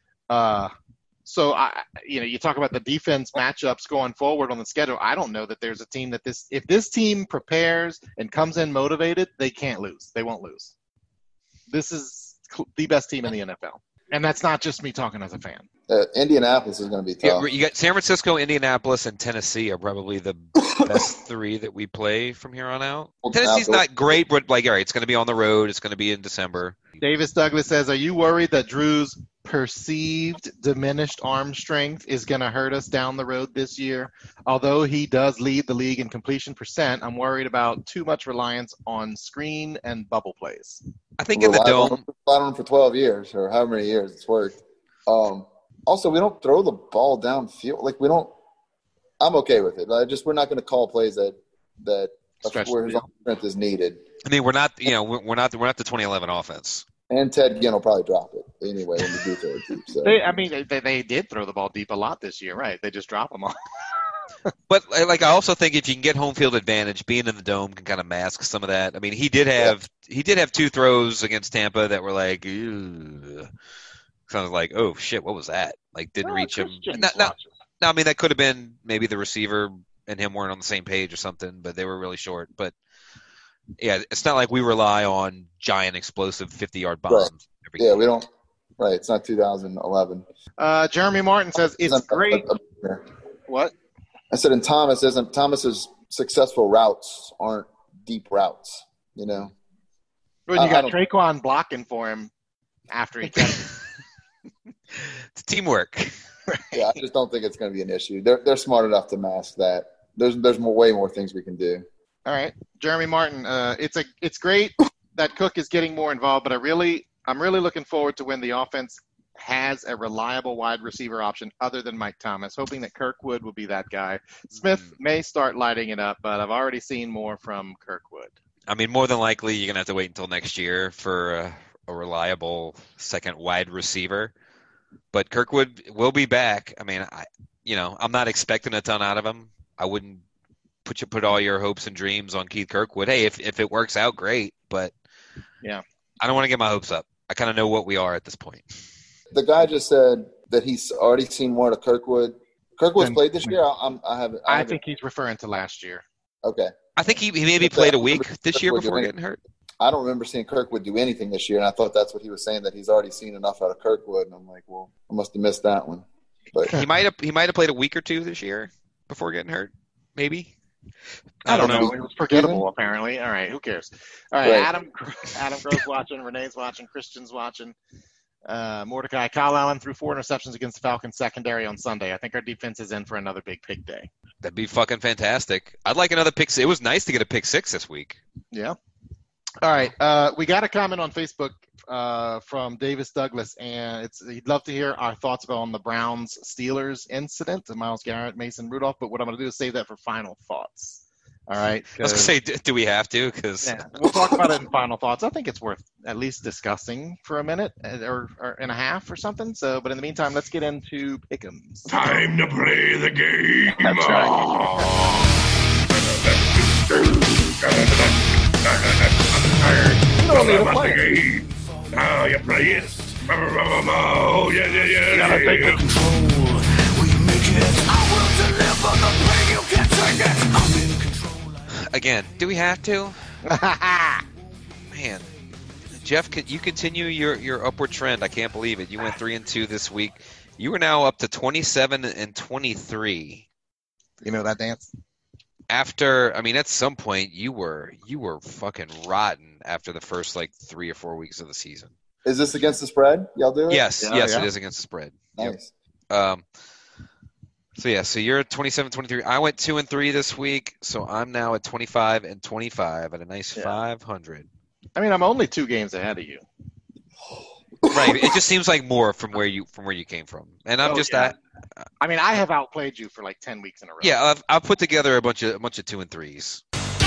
Uh, so, I, you know, you talk about the defense matchups going forward on the schedule. I don't know that there's a team that this – if this team prepares and comes in motivated, they can't lose. They won't lose. This is – the best team in the N F L. And that's not just me talking as a fan. Uh, Indianapolis is going to be tough. Yeah, you got San Francisco, Indianapolis, and Tennessee are probably the best three that we play from here on out. Well, Tennessee's now- not great, but like, all right, it's going to be on the road. It's going to be in December. Davis Douglas says, are you worried that Drew's perceived diminished arm strength is going to hurt us down the road this year? Although he does lead the league in completion percent, I'm worried about too much reliance on screen and bubble plays. I think in the Relied on dome, him- relied on him for twelve years or however many years it's worked. Um, also, we don't throw the ball downfield. Like we don't. I'm okay with it. I just we're not going to call plays that that Stretch where the his field. arm strength is needed. I mean, we're not, you know, we're we're not, we're not the twenty eleven offense. And Ted Ginn will probably drop it anyway when we do throw it deep. So. They, I mean, they, they did throw the ball deep a lot this year, right? They just drop them all. But like, I also think if you can get home field advantage, being in the dome can kind of mask some of that. I mean, he did have he did have two throws against Tampa that were like, ew. So I was like, oh shit, what was that? Like, didn't reach him. No, no, no, I mean, that could have been maybe the receiver and him weren't on the same page or something, but they were really short. But yeah, it's not like we rely on giant explosive fifty-yard bombs. Right. Every Yeah, game. we don't. Right, it's not two thousand eleven. Uh, Jeremy Martin says, it's great. What? I said, and Thomas isn't. Thomas's successful routes aren't deep routes. You know. When you I- I got don't- Traquan blocking for him after he catches. It's teamwork. Yeah, I just don't think it's going to be an issue. They're they're smart enough to mask that. There's there's more, way more things we can do. All right, Jeremy Martin. Uh, it's a it's great that Cook is getting more involved, but I really I'm really looking forward to when the offense has a reliable wide receiver option other than Mike Thomas. Hoping that Kirkwood will be that guy. Smith may start lighting it up, but I've already seen more from Kirkwood. I mean, more than likely, you're gonna have to wait until next year for a, a reliable second wide receiver. But Kirkwood will be back. I mean, I, you know, I'm not expecting a ton out of him. I wouldn't put you put all your hopes and dreams on Keith Kirkwood. Hey, if if it works out, great. But Yeah. I don't want to get my hopes up. I kind of know what we are at this point. The guy just said that he's already seen more to Kirkwood. Kirkwood's Then- played this year. I- I'm, I haven't. I, I haven't, think he's referring to last year. Okay. I think he, he maybe But played a that- week this year Kirkwood before doing- getting hurt. I don't remember seeing Kirkwood do anything this year, and I thought that's what he was saying, that he's already seen enough out of Kirkwood. And I'm like, well, I must have missed that one. But He might have he might have played a week or two this year before getting hurt. Maybe. I don't know. know. It was forgettable, apparently. All right, who cares? All right, Right. Adam Adam Grove's watching, Renee's watching, Christian's watching. Uh, Mordecai, Kyle Allen threw four interceptions against the Falcons secondary on Sunday. I think our defense is in for another big pick day. That'd be fucking fantastic. I'd like another pick. It was nice to get a pick six this week. Yeah. All right. Uh, we got a comment on Facebook uh, from Davis Douglas, and it's he'd love to hear our thoughts on the Browns Steelers incident, the Myles Garrett, Mason Rudolph. But what I'm going to do is save that for final thoughts. All right. I was gonna say, do, do we have to? Because Yeah, we'll talk about it in final thoughts. I think it's worth at least discussing for a minute uh, or, or and a half or something. So, but in the meantime, let's get into pick'ems. Time to play the game. That's You don't need to play it. Now you play it. Oh, yeah, yeah, yeah. You gotta take the control. We make it. I will deliver the pain. You can't take it. I'm in control. again, do we have to? Man, Jeff, can you continue your, your upward trend? I can't believe it. You went three and two this week. You are now up to twenty-seven and twenty-three. You know that dance? After, I mean, at some point you were you were fucking rotten after the first like three or four weeks of the season. is this against the spread? Y'all do it? Yes, Yeah, yes, yeah. it is against the spread. Yep. Nice. Um, so yeah, so you're at twenty-seven, twenty-three. I went two and three this week, so I'm now at twenty-five and twenty-five at a nice Yeah. five hundred. I mean, I'm only two games ahead of you. Right. It just seems like more from where you from where you came from, and I'm Oh, just yeah. at I mean, I have outplayed you for like ten weeks in a row. yeah. I've I've put together a bunch of a bunch of two and threes.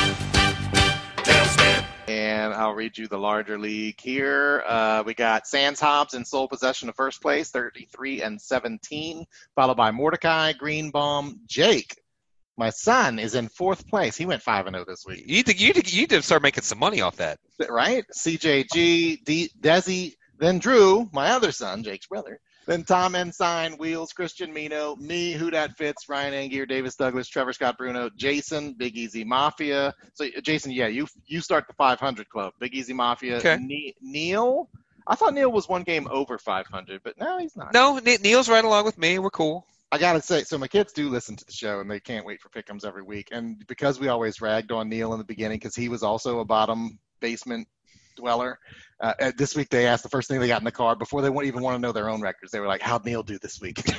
And I'll read you the larger league here. Uh, we got Sands Hobbs in sole possession of first place, thirty-three and seventeen, followed by Mordecai, Greenbaum, Jake. My son is in fourth place. He went five and zero this week, You need to you need to, you need to start making some money off that. right? C J G, D, Desi, then Drew, my other son, Jake's brother. Then Tom Ensign, Wheels, Christian Mino, me, Who Dat Fits, Ryan Angier, Davis Douglas, Trevor Scott Bruno, Jason, Big Easy Mafia. So, Jason, yeah, you you start the five hundred club. Big Easy Mafia. Okay. Ne- Neil, I thought Neil was one game over five hundred, but no, he's not. No, Ne- Neil's right along with me. We're cool. I gotta say, so my kids do listen to the show, and they can't wait for pick'ems every week. And because we always ragged on Neil in the beginning, because he was also a bottom basement dweller, uh, this week they asked the first thing they got in the car before they even want to know their own records. They were like, "How'd Neil do this week?"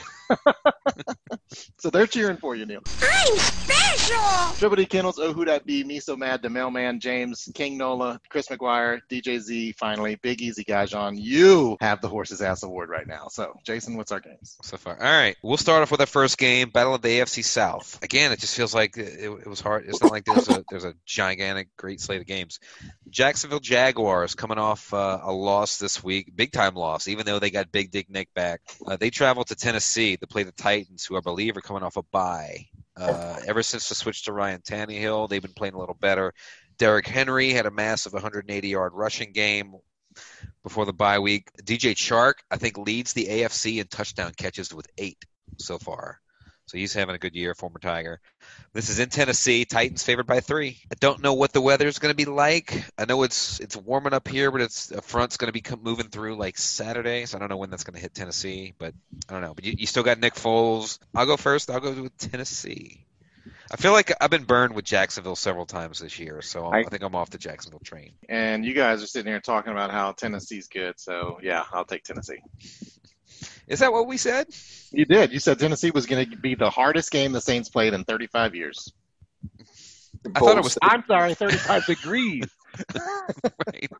So they're cheering for you, Neil. I'm special! Triple D Kennels, Oh Who Dat Be, Me So Mad, The Mailman, James, King Nola, Chris McGuire, D J Z, finally, Big Easy Gajon. You have the Horse's Ass Award right now. So, Jason, what's our games? So far. All right. We'll start off with our first game, Battle of the A F C South. Again, it just feels like it, it was hard. It's not like there's a there's a gigantic, great slate of games. Jacksonville Jaguars coming off uh, a loss this week, big-time loss, even though they got Big Dick Nick back. Uh, they traveled to Tennessee to play the Titans, who I believe are coming off a bye. Uh, ever since the switch to Ryan Tannehill, they've been playing a little better. Derrick Henry had a massive one hundred eighty-yard rushing game before the bye week. D J Chark, I think, leads the A F C in touchdown catches with eight so far. So he's having a good year, former Tiger. This is in Tennessee. Titans favored by three. I don't know what the weather's going to be like. I know it's it's warming up here, but it's a front's going to be come, moving through like Saturday, so I don't know when that's going to hit Tennessee. But I don't know. But you, you still got Nick Foles. I'll go first. I'll go with Tennessee. I feel like I've been burned with Jacksonville several times this year, so I, I think I'm off the Jacksonville train. And you guys are sitting here talking about how Tennessee's good, so yeah, I'll take Tennessee. Is that what we said? You did. You said Tennessee was going to be the hardest game the Saints played in thirty-five years. I thought it was. I'm sorry, thirty-five degrees. Right.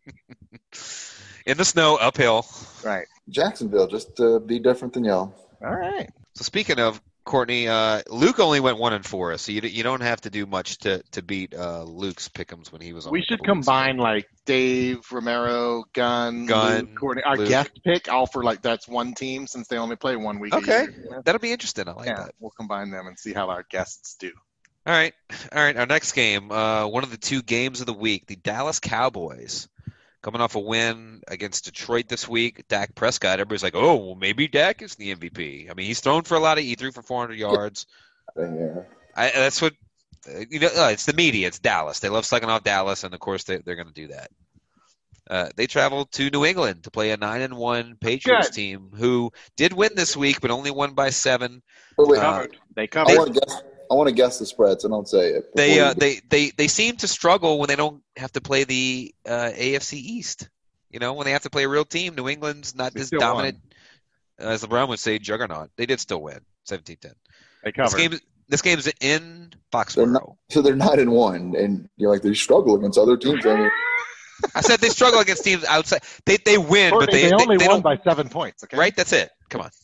In the snow, uphill. Right. Jacksonville, just to be different than y'all. All right. So speaking of Courtney, uh, Luke only went one and four, so you you don't have to do much to to beat uh, Luke's pick'ems when he was on. We should combine like Dave, Romero, Gunn, Gunn, Luke, Courtney. Our Luke. guest pick, all for like that's one team since they only play one week. Okay, a year. that'll be interesting. I like Yeah, that. we'll combine them and see how our guests do. All right, all right. Our next game, uh, one of the two games of the week, the Dallas Cowboys. Coming off a win against Detroit this week, Dak Prescott. Everybody's like, "Oh, well, maybe Dak is the M V P." I mean, he's thrown for a lot of. He threw for four hundred yards. Yeah. I, that's what uh, you know. Uh, it's the media. It's Dallas. They love sucking off Dallas, and of course, they, they're going to do that. Uh, they traveled to New England to play a nine and one Patriots Good. team who did win this week, but only won by seven. But wait, Uh, They I covered. want to guess. I want to guess the spread, so don't say it. They before uh, you do. they they they seem to struggle when they don't have to play the uh, A F C East. You know, when they have to play a real team, New England's not They as still dominant uh, as LeBron would say, juggernaut. They did still win, seventeen ten. They This covered. game, this game's in They're Foxborough. not, so they're nine and one, and you're like they struggle against other teams. I mean, I said they struggle against teams outside. They they win, but Courtney, they they only they, they won don't. by seven points. Okay. Right, that's it. Come on.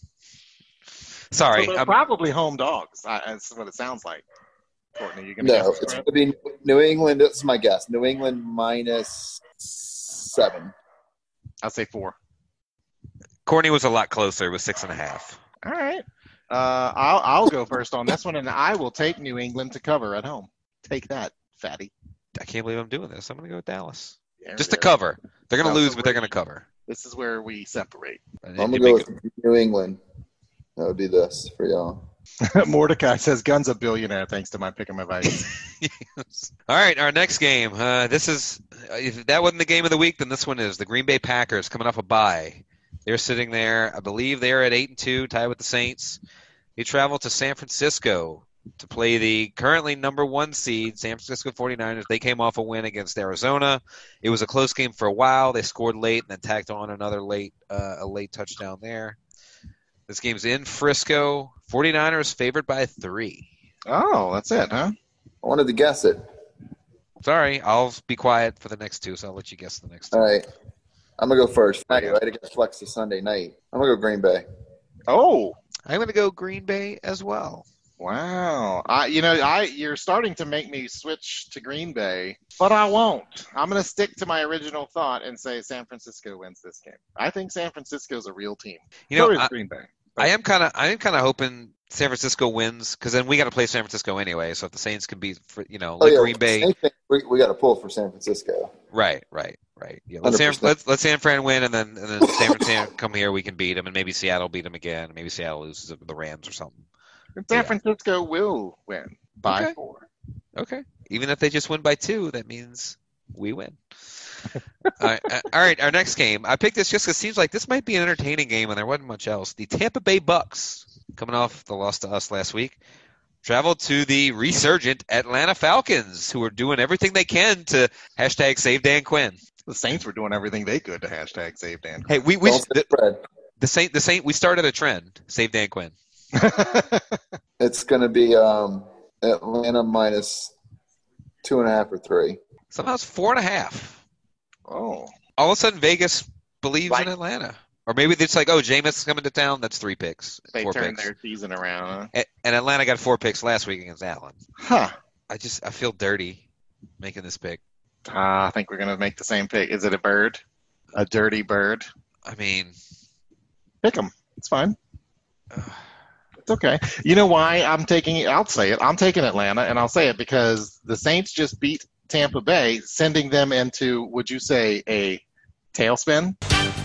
Sorry, So they're I'm- probably home dogs. I, that's what it sounds like. Courtney, you gonna no, guess the it's spread? going to be New England. This is my guess. New England minus seven. I'll say four. Courtney was a lot closer with six and a half. All right. Uh, I'll I'll go first on this one, and I will take New England to cover at home. Take that, fatty. I can't believe I'm doing this. I'm going to go with Dallas. There Just it to is. cover. They're going to lose, but they're going to Separation. cover. This is where we separate. And I'm it- going it to go make with New England. That would be this for y'all. Mordecai says Gun's a billionaire thanks to my pick and my advice. Yes. All right, our next game. Uh, this is if that wasn't the game of the week, then this one is the Green Bay Packers coming off a bye. They're sitting there, I believe they're at eight and two, tied with the Saints. They travel to San Francisco to play the currently number one seed, San Francisco forty-niners. They came off a win against Arizona. It was a close game for a while. They scored late and then tacked on another late uh, a late touchdown there. This game's in Frisco. forty-niners favored by three. Oh, that's it, huh? I wanted to guess it. Sorry, I'll be quiet for the next two, so I'll let you guess the next two. All right. I'm going to go first. Right, right against Flex this Sunday night. I'm going to go Green Bay. Oh, I'm going to go Green Bay as well. wow. I, you know, I you're starting to make me switch to Green Bay, but I won't. I'm going to stick to my original thought and say San Francisco wins this game. I think San Francisco's a real team. You know, so is I, Green Bay. I am kind of, I am kind of hoping San Francisco wins because then we got to play San Francisco anyway. So if the Saints can beat, for, you know, Oh, like yeah, Green Bay, same thing. We, we got to pull for San Francisco. right, right, right. Yeah, let San, one hundred percent. let's let San Fran win, and then and then San Fran come here, we can beat them, and maybe Seattle beat them again. Maybe Seattle loses to the Rams or something. And San Yeah. Francisco will win by Okay. four. Okay, even if they just win by two, that means we win. all, right, uh, all right, our next game. I picked this just because it seems like this might be an entertaining game, and there wasn't much else. The Tampa Bay Bucks, coming off the loss to us last week, traveled to the resurgent Atlanta Falcons, who are doing everything they can to hashtag save Dan Quinn. The Saints were doing everything they could to hashtag save Dan Hey, Quinn. we we Don't the, spread. the Saint the Saint we started a trend. Save Dan Quinn. It's going to be um, Atlanta minus two and a half or three. Somehow it's four and a half. Oh. All of a sudden, Vegas believes Right. in Atlanta, or maybe it's like, oh, Jameis is coming to town. That's three picks, They four turned picks. their season around, huh? A- And Atlanta got four picks last week against Allen. Huh. I just I feel dirty making this pick. Uh, I think we're going to make the same pick. Is it a bird? A dirty bird? I mean, Pick them. It's fine. It's okay. You know why I'm taking it? I'll say it. I'm taking Atlanta, and I'll say it because the Saints just beat Tampa Bay, sending them into, would you say, a tailspin?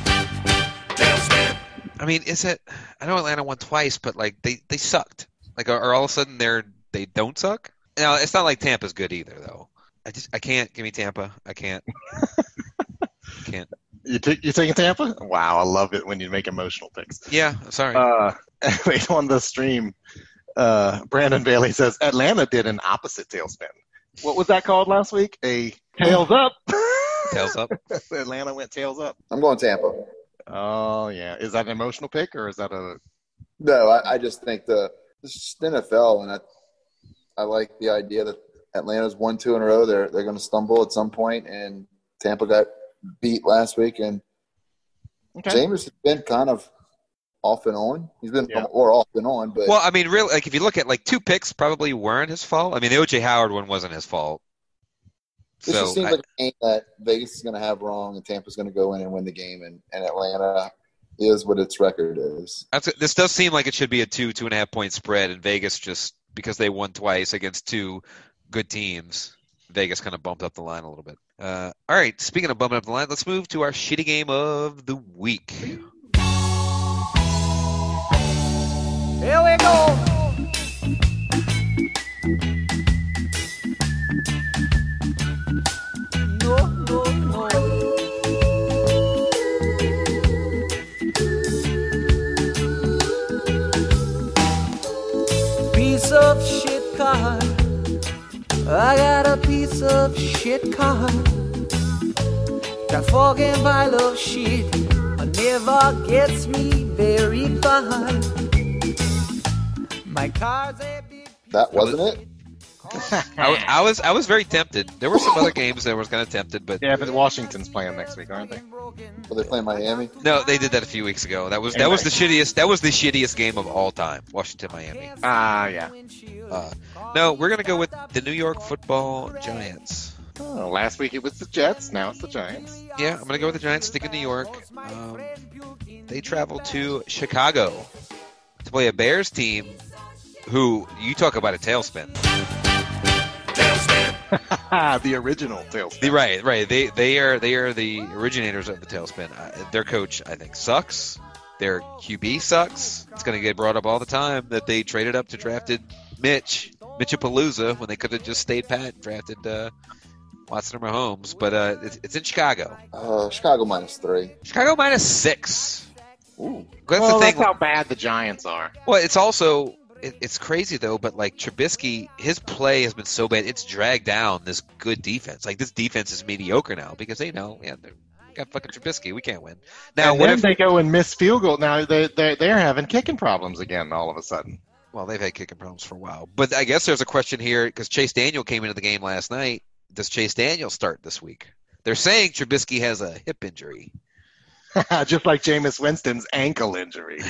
I mean, is it? I know Atlanta won twice, but like they, they sucked. Like, are, are all of a sudden they're they don't suck? Now it's not like Tampa's good either, though. I just I can't give me Tampa. I can't. can't. You t- you taking Tampa? Wow, I love it when you make emotional picks. Yeah, sorry. Uh, wait, on the stream, uh, Brandon Bailey says Atlanta did an opposite tailspin. What was that called last week? A tails up. Tails up. Atlanta went tails up. I'm going Tampa. Oh yeah, is that an emotional pick or is that a? No, I, I just think the this is the N F L, and I I like the idea that Atlanta's won two in a row. They're they're going to stumble at some point, and Tampa got beat last week, and Okay. Jameis has been kind of off and on. He's been Yeah. or off and on, but Well, I mean, really, like if you look at like two picks, probably weren't his fault. I mean, the O J Howard one wasn't his fault. this So just seems I- like a game that Vegas is going to have wrong, and Tampa's going to go in and win the game, and, and Atlanta is what its record is. That's, this does seem like it should be a two, two and a half point spread, and Vegas just because they won twice against two good teams, Vegas kind of bumped up the line a little bit. Uh, all right, speaking of bumping up the line, let's move to our shitty game of the week. Here we go. No, no, no. Piece of shit car. I got a piece of shit car. That fucking pile of shit never gets me very far. My car's a big piece That wasn't it? I, was- I was I was very tempted. There were some other games that I was kind of tempted, but Yeah, but Washington's playing next week, aren't they? Were they playing Miami? no, they did that a few weeks ago. That was that was the shittiest. That was the shittiest game of all time. Washington, Miami. Ah, yeah. Uh, no, we're gonna go with the New York Football Giants. Oh, last week it was the Jets. Now it's the Giants. Yeah, I'm gonna go with the Giants. Stick in New York. Um, they travel to Chicago to play a Bears team. Who you talk about a tailspin? The original tailspin. The, right, right. They they are they are the originators of the tailspin. Uh, their coach, I think, sucks. Their Q B sucks. It's going to get brought up all the time that they traded up to drafted Mitch Mitchapalooza when they could have just stayed pat and drafted uh, Watson or Mahomes. But uh, it's, it's in Chicago. Uh, Chicago minus three. Chicago minus six. Ooh. That's well, the thing. that's how bad the Giants are. Well, it's also it, it's crazy though. But like Trubisky, his play has been so bad, it's dragged down this good defense. Like this defense is mediocre now because they know, yeah, they got fucking Trubisky. We can't win. Now, and what then if they go and miss field goal? Now they they they're having kicking problems again all of a sudden. Well, they've had kicking problems for a while. But I guess there's a question here because Chase Daniel came into the game last night. Does Chase Daniel start this week? They're saying Trubisky has a hip injury. Just like Jameis Winston's ankle injury.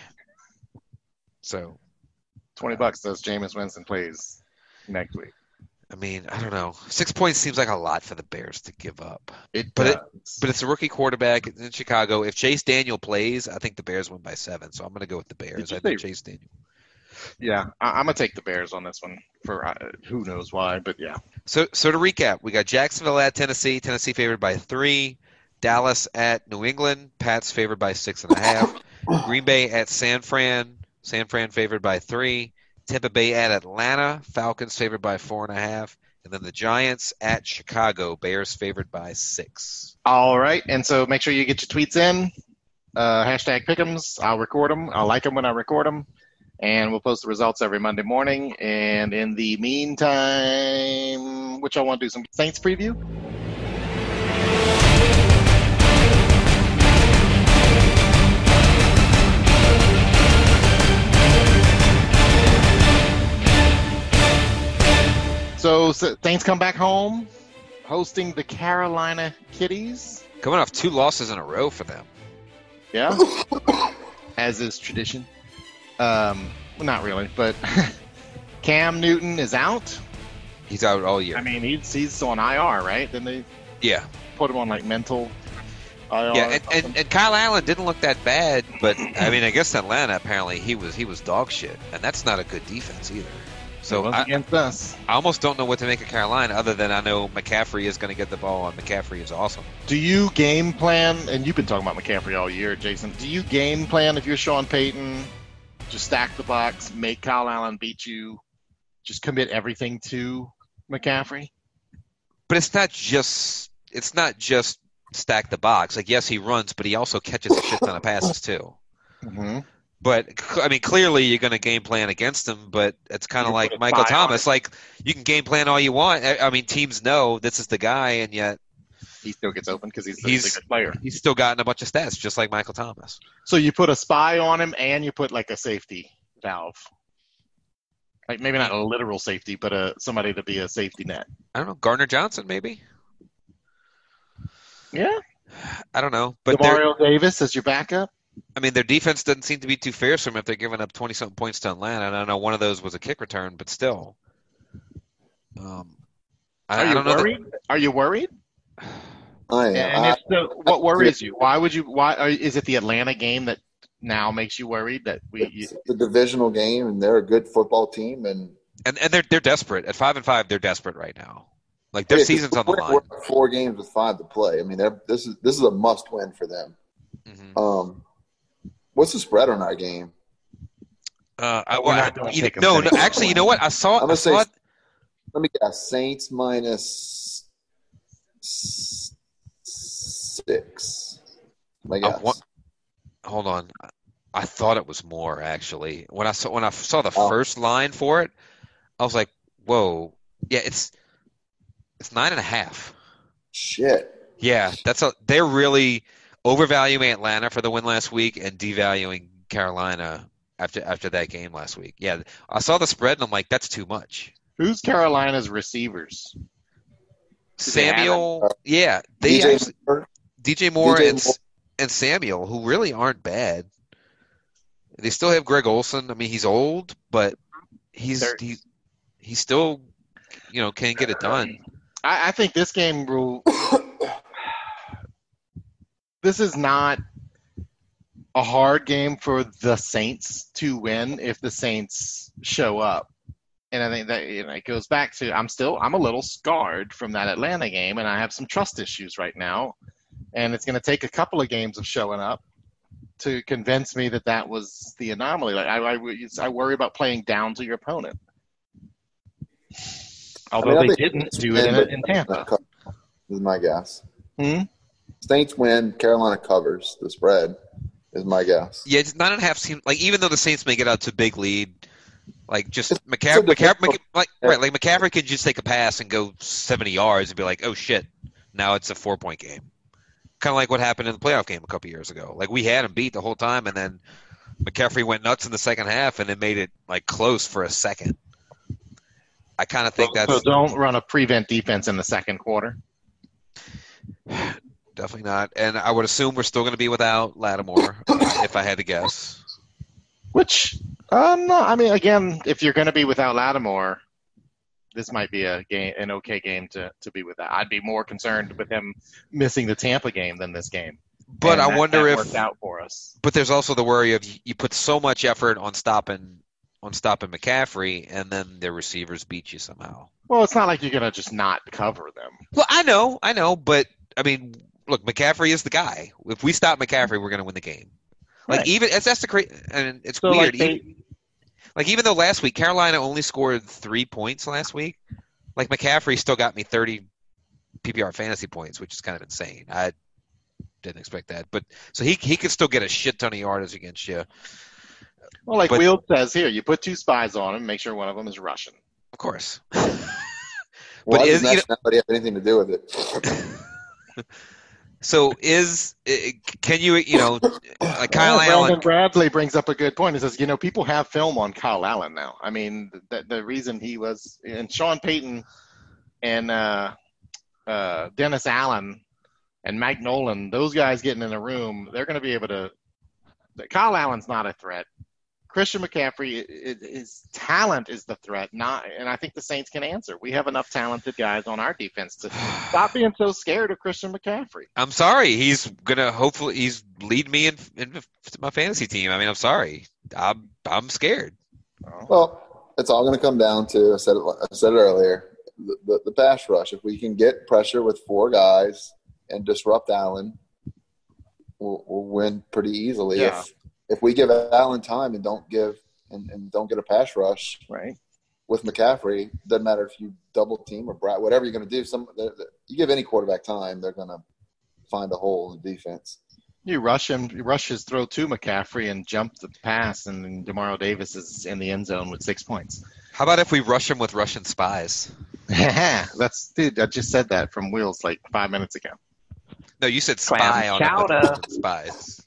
So, Twenty bucks says Jameis Winston plays next week. I mean, I don't know. Six points seems like a lot for the Bears to give up. It But it- does. But it's a rookie quarterback in Chicago. If Chase Daniel plays, I think the Bears win by seven. So I'm going to go with the Bears. Did you I think say- Chase Daniel. yeah, I, I'm gonna take the Bears on this one for uh, who knows why, but yeah. So, so to recap, we got Jacksonville at Tennessee. Tennessee favored by three. Dallas at New England. Pats favored by six and a half. Green Bay at San Fran. San Fran favored by three. Tampa Bay at Atlanta. Falcons favored by four and a half. And then the Giants at Chicago. Bears favored by six. All right, and so make sure you get your tweets in. Uh, hashtag Pick'ems. I'll record them. I'll like them when I record them. And we'll post the results every Monday morning. And in the meantime, which I want to do some Saints preview. So Saints come back home, hosting the Carolina Kitties. Coming off two losses in a row for them. Yeah, as is tradition. Um, well, not really, but Cam Newton is out. He's out all year. I mean, he's he's on I R, right? Then they yeah put him on like mental I R. Yeah, and, and, and Kyle Allen didn't look that bad, but I mean, I guess Atlanta apparently he was he was dog shit, and that's not a good defense either. So I, against us. I almost don't know what to make of Carolina, other than I know McCaffrey is going to get the ball, and McCaffrey is awesome. Do you game plan? And you've been talking about McCaffrey all year, Jason. Do you game plan if you're Sean Payton? Just stack the box, make Kyle Allen beat you, just commit everything to McCaffrey? But it's not just it's not just stack the box. Like, yes, he runs, but he also catches a shit ton of passes too. Mm-hmm. But I mean, clearly you're going to game plan against him. But it's kind of like Michael Thomas. Like, you can game plan all you want. I mean, teams know this is the guy, and yet he still gets open because he's, he's a good player. He's still gotten a bunch of stats, just like Michael Thomas. So you put a spy on him, and you put like a safety valve. Like, maybe not a literal safety, but a somebody to be a safety net. I don't know, Gardner Johnson, maybe. Yeah, I don't know, but Demario Davis as your backup. I mean, their defense doesn't seem to be too fearsome if they're giving up twenty-something points to Atlanta. And I know one of those was a kick return, but still. Um, I, Are you I don't worried? know that... Are you worried? I am. And if so, what worries you? Why would you? Why are, is it the Atlanta game that now makes you worried that we? You, it's the divisional game, and they're a good football team, and and and they're they're desperate at five and five. They're desperate right now. Like, their yeah, season's on the line. We're four games with five to play. I mean, they're, this is this is a must win for them. Mm-hmm. Um. What's the spread on our game? Uh, I, We're I, not doing you, pick 'em no, no, anymore. actually, you know what? I saw. I'm gonna I saw say. it, Let me guess. Saints minus six. My I guess. wa- hold on. I thought it was more, actually. When I saw when I saw the Oh. first line for it, I was like, "Whoa, yeah, it's it's nine and a half." Shit. Yeah, that's a. They're really overvaluing Atlanta for the win last week and devaluing Carolina after after that game last week. Yeah, I saw the spread and I'm like, that's too much. who's Carolina's receivers? Samuel, yeah, they D J actually, Moore, D J Moore D J and Moore. and Samuel, who really aren't bad. They still have Greg Olson. I mean, he's old, but he's They're- he he still, you know, can get it done. I, I think this game will. This is not a hard game for the Saints to win if the Saints show up. And I think that, you know, it goes back to I'm still I'm a little scarred from that Atlanta game, and I have some trust issues right now. And it's going to take a couple of games of showing up to convince me that that was the anomaly. Like I, I, I worry about playing down to your opponent. Although I mean, I they think didn't Saints do it win, in, but in Tampa. Is my guess. Hmm? Saints win. Carolina covers the spread. Is my guess. Yeah, it's nine and a half seems like, even though the Saints may get out to a big lead, like just It's McCaffrey, a McCaffrey, difficult- like right, like McCaffrey could just take a pass and go seventy yards and be like, oh shit, now it's a four point game. Kind of like what happened in the playoff game a couple years ago. Like, we had him beat the whole time, and then McCaffrey went nuts in the second half, and it made it like close for a second. I kind of think that's So don't run a prevent defense in the second quarter. definitely not. And I would assume we're still going to be without Lattimore, if I had to guess. Which, uh, no, I mean, again, if you're going to be without Lattimore, this might be a game, an okay game to, to be without. I'd be more concerned with him missing the Tampa game than this game. But And I that- wonder that if. worked out for us. But there's also the worry of you- you put so much effort on stopping on stopping McCaffrey, and then their receivers beat you somehow. Well, it's not like you're going to just not cover them. Well, I know, I know, but I mean, look, McCaffrey is the guy. If we stop McCaffrey, we're going to win the game. Like, Right. even it's that's the cra- and it's So, weird. like, they- even, like even though last week Carolina only scored three points last week, Like McCaffrey still got me thirty P P R fantasy points, which is kind of insane. I didn't expect that, but so he he could still get a shit ton of yardage against you. Well, like But- Will says here, you put two spies on him, make sure one of them is Russian. Of course. Why But does is- you know- nationality have anything to do with it? So is i- can you you know like Kyle Well, Brandon Allen? Bradley brings up a good point. He says, you know, people have film on Kyle Allen now. I mean, the, the reason he was and Sean Payton and uh, uh, Dennis Allen and Mike Nolan, those guys getting in a room, they're going to be able to. Kyle Allen's not a threat. Christian McCaffrey, i- i- his talent is the threat, not, and I think the Saints can answer. We have enough talented guys on our defense to stop being so scared of Christian McCaffrey. I'm sorry. He's gonna hopefully he's lead me in, in my fantasy team. I mean, I'm sorry. I'm I'm scared. Well, it's all going to come down to, I said it, I said it earlier, the, the, the pass rush. If we can get pressure with four guys and disrupt Allen, we'll, we'll win pretty easily. Yeah. If if we give Allen time and don't give and, and don't get a pass rush Right. with McCaffrey, doesn't matter if you double team or Brad, whatever you're going to do. Some the- the- you give any quarterback time, they're going to find a hole in the defense. You rush him, you rush his throw to McCaffrey and jump the pass, and then Demario Davis is in the end zone with six points. How about if we rush him with Russian spies? That's dude. I just said that from Wheels like five minutes ago. No, you said Clam spy on him with chowder. Russian spies.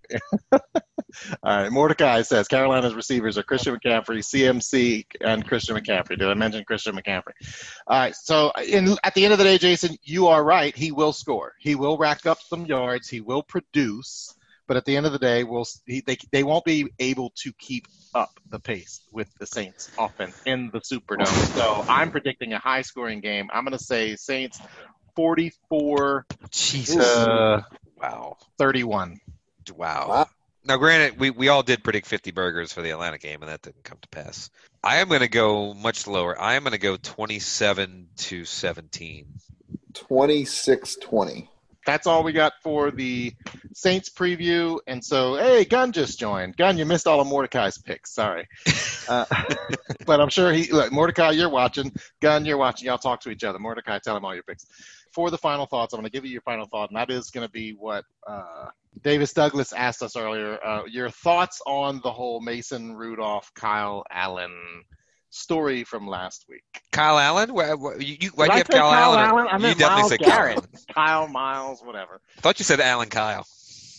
All right, Mordecai says Carolina's receivers are Christian McCaffrey, C M C, and Christian McCaffrey. Did I mention Christian McCaffrey? All right, so in, at the end of the day, Jason, you are right. He will score. He will rack up some yards. He will produce. But at the end of the day, we'll, he, they, they won't be able to keep up the pace with the Saints offense in the Superdome. So I'm predicting a high-scoring game. I'm going to say Saints forty-four Jesus. to Wow. thirty-one. Wow. Wow. Now, granted, we, we all did predict fifty burgers for the Atlanta game, and that didn't come to pass. I am going to go much lower. I am going to go twenty-seven to seventeen. twenty-six twenty. That's all we got for the Saints preview. And so, hey, Gunn just joined. Gunn, you missed all of Mordecai's picks. Sorry. Uh, but I'm sure he – look, Mordecai, you're watching. Gunn, you're watching. Y'all talk to each other. Mordecai, tell him all your picks. For the final thoughts, I'm going to give you your final thought, and that is going to be what uh, Davis Douglas asked us earlier. Uh, your thoughts on the whole Mason Rudolph, Kyle Allen story from last week. Kyle Allen? Why, why, you, you, why Did do you I have say Kyle, Kyle Allen? Allen? I You meant definitely Miles said Kyle Garrett. Allen. Kyle, Miles, whatever. I thought you said Allen Kyle.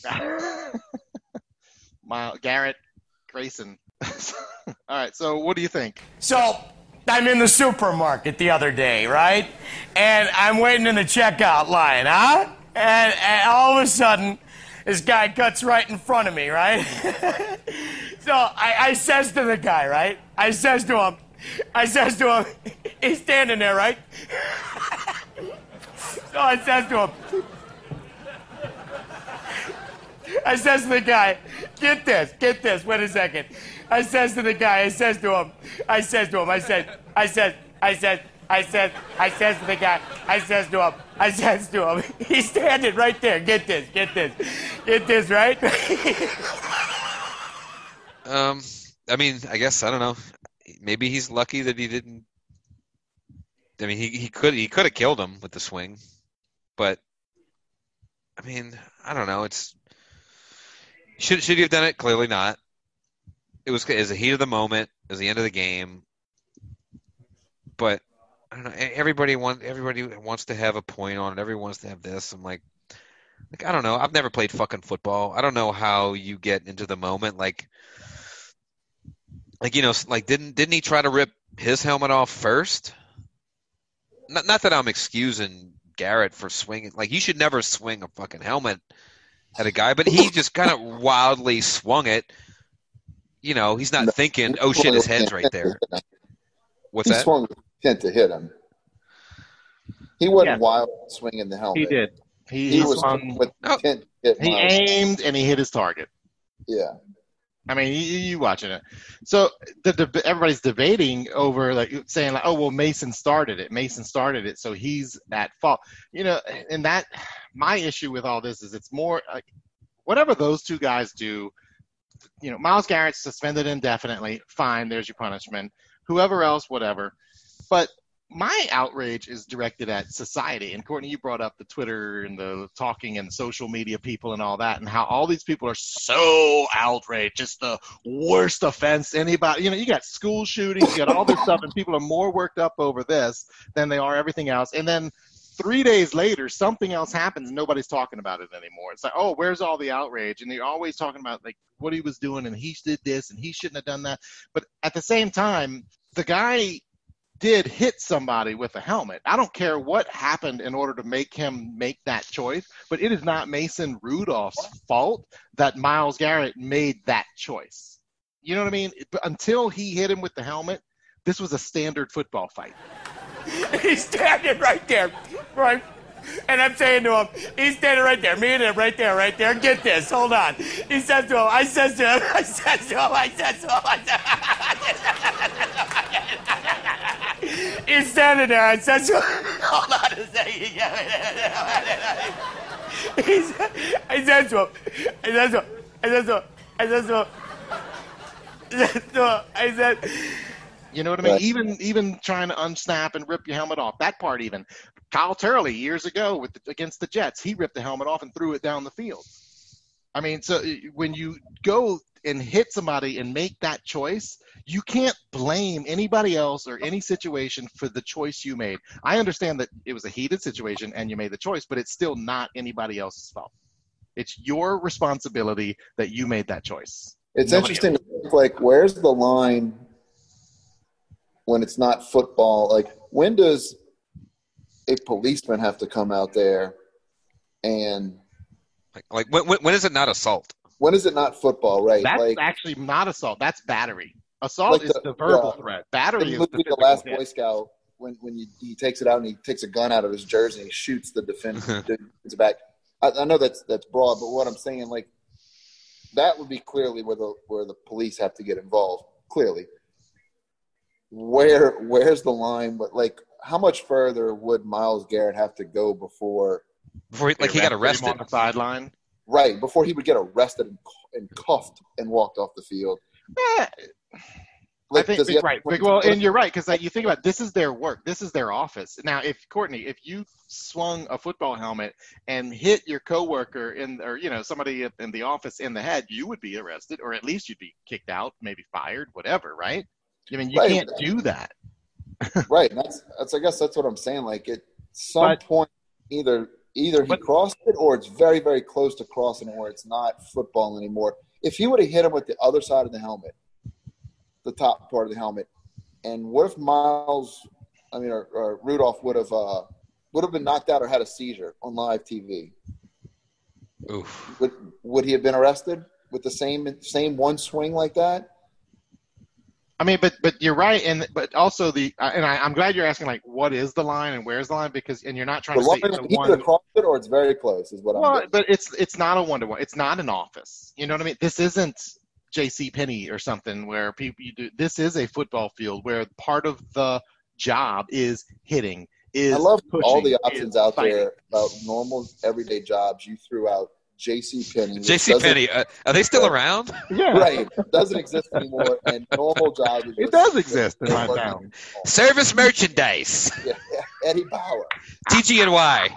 Miles, Garrett, Grayson. All right, so what do you think? So, I'm in the supermarket the other day, right? And I'm waiting in the checkout line, huh? And, and all of a sudden, this guy cuts right in front of me, right? So I, I says to the guy, right? I says to him, I says to him, he's standing there, right? So I says to him, I says to the guy, get this, get this, wait a second. I says to the guy, I says to him, I says to him, I said, I said, I said, I said, I says to the guy, I says to him, I says to him, he's standing right there, get this, get this, get this, right? Um, I mean, I guess, I don't know. Maybe he's lucky that he didn't. I mean, he, he could he could have killed him with the swing. But, I mean, I don't know. It's Should, should he have done it? Clearly not. It was, it was the heat of the moment. It was the end of the game. But I don't know. Everybody want everybody wants to have a point on it. Everyone wants to have this. I'm like, like I don't know. I've never played fucking football. I don't know how you get into the moment. Like, like you know, like didn't didn't he try to rip his helmet off first? Not not that I'm excusing Garrett for swinging. Like you should never swing a fucking helmet at a guy, but he just kind of wildly swung it. You know, he's not thinking, oh shit, his head's right there. What's he that? swung with intent to hit him. He wasn't Yeah. wild swinging the helmet. He did. He, He he was swung- swinging with Oh. intent to hit he Miles. aimed and he hit his target. Yeah. I mean, you, you watching it. So the, the everybody's debating over like saying like, oh well, Mason started it. Mason started it, so he's at fault. You know, and that my issue with all this is it's more like whatever those two guys do. You know, Myles Garrett's suspended indefinitely. Fine, there's your punishment. Whoever else, whatever. But my outrage is directed at society. And Courtney, you brought up the Twitter and the talking and social media people and all that, and how all these people are so outraged. Just the worst offense anybody. You know, you got school shootings, you got all this stuff, and people are more worked up over this than they are everything else. And then three days later, something else happens, and nobody's talking about it anymore. It's like, oh, where's all the outrage? And they're always talking about like what he was doing, and he did this, and he shouldn't have done that. But at the same time, the guy did hit somebody with a helmet. I don't care what happened in order to make him make that choice, but it is not Mason Rudolph's fault that Myles Garrett made that choice. You know what I mean? But until he hit him with the helmet, this was a standard football fight. He's standing right there, right? And I'm saying to him, he's standing right there, me and him right there, right there. Get this, hold on. He says to him, I says to him, I says to him, I says to him, I says he's standing there, I says to him, hold on a second. He's, I says to him, I says to him, I says to him, I says to him, I says to him, I said, you know what I mean? Right. Even even trying to unsnap and rip your helmet off, that part even. Kyle Turley, years ago with the, against the Jets, he ripped the helmet off and threw it down the field. I mean, so when you go and hit somebody and make that choice, you can't blame anybody else or any situation for the choice you made. I understand that it was a heated situation and you made the choice, but it's still not anybody else's fault. It's your responsibility that you made that choice. It's Nobody interesting else. to think, like, where's the line when it's not football? Like, when does a policeman have to come out there and like, like when, when, when is it not assault? When is it not football, right? That's like, actually not assault. That's battery. Assault like is the, the verbal yeah. threat. Battery is the, the, the last hit. Boy Scout when when you, he takes it out and he takes a gun out of his jersey and he shoots the defender back. I, I know that's that's broad, but what I'm saying, like, that would be clearly where the where the police have to get involved. Clearly, where where's the line? But like, how much further would Myles Garrett have to go before before he, like he got arrested on the sideline? Right, before he would get arrested and, and cuffed and walked off the field. Yeah. Like, I think does he have right. to- Well, and you're right, because like, you think about it, this is their work. This is their office. Now, if Courtney, if you swung a football helmet and hit your coworker in, or you know, somebody in the office in the head, you would be arrested, or at least you'd be kicked out, maybe fired, whatever, right? I mean, you Right. can't do that. Right. That's that's I guess that's what I'm saying. Like, at some But- point, either either he But- crossed it or it's very very close to crossing it, where it's not football anymore. If he would have hit him with the other side of the helmet, the top part of the helmet, and what if Miles, I mean, or, or Rudolph would have uh, would have been knocked out or had a seizure on live T V? Oof. Would would he have been arrested with the same same one swing like that? I mean, but but you're right, and but also the and I, I'm glad you're asking, like, what is the line and where's the line, because and you're not trying The to line, say it's he a either one. crossed it or it's very close, is what I'm Well, getting. but it's it's not a one to one. It's not an office. You know what I mean? This isn't J C Penney or something where people you do. This is a football field where part of the job is hitting. Is I love pushing, all the options is out fighting. there about normal everyday jobs. You threw out J C Penney. J C Penney, uh, are they still around? Yeah, Right. Doesn't exist anymore. And normal jobs. It does exist in my town. Service merchandise. Yeah, Eddie Bauer. T G N Y.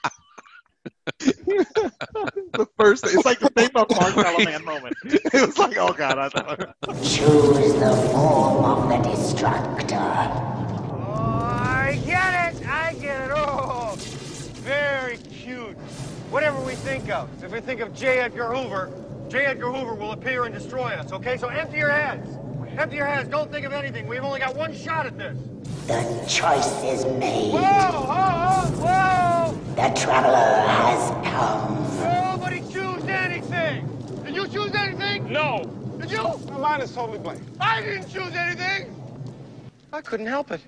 The first, it's like the thing about Mark Man moment. It was like, oh god, I thought. Choose the form of the destructor. Oh, I get it. I get it. Oh, very cute. Whatever we think of. If we think of J. Edgar Hoover, J. Edgar Hoover will appear and destroy us, okay? So empty your heads. Empty your heads. Don't think of anything. We've only got one shot at this. The choice is made. Whoa, whoa, whoa! The traveler has come. Nobody choose anything. Did you choose anything? No. Did you? My mind is totally blank. I didn't choose anything. I couldn't help it.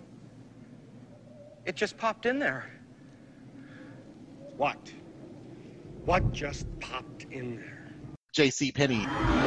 It just popped in there. What? What just popped in there? J C Penney.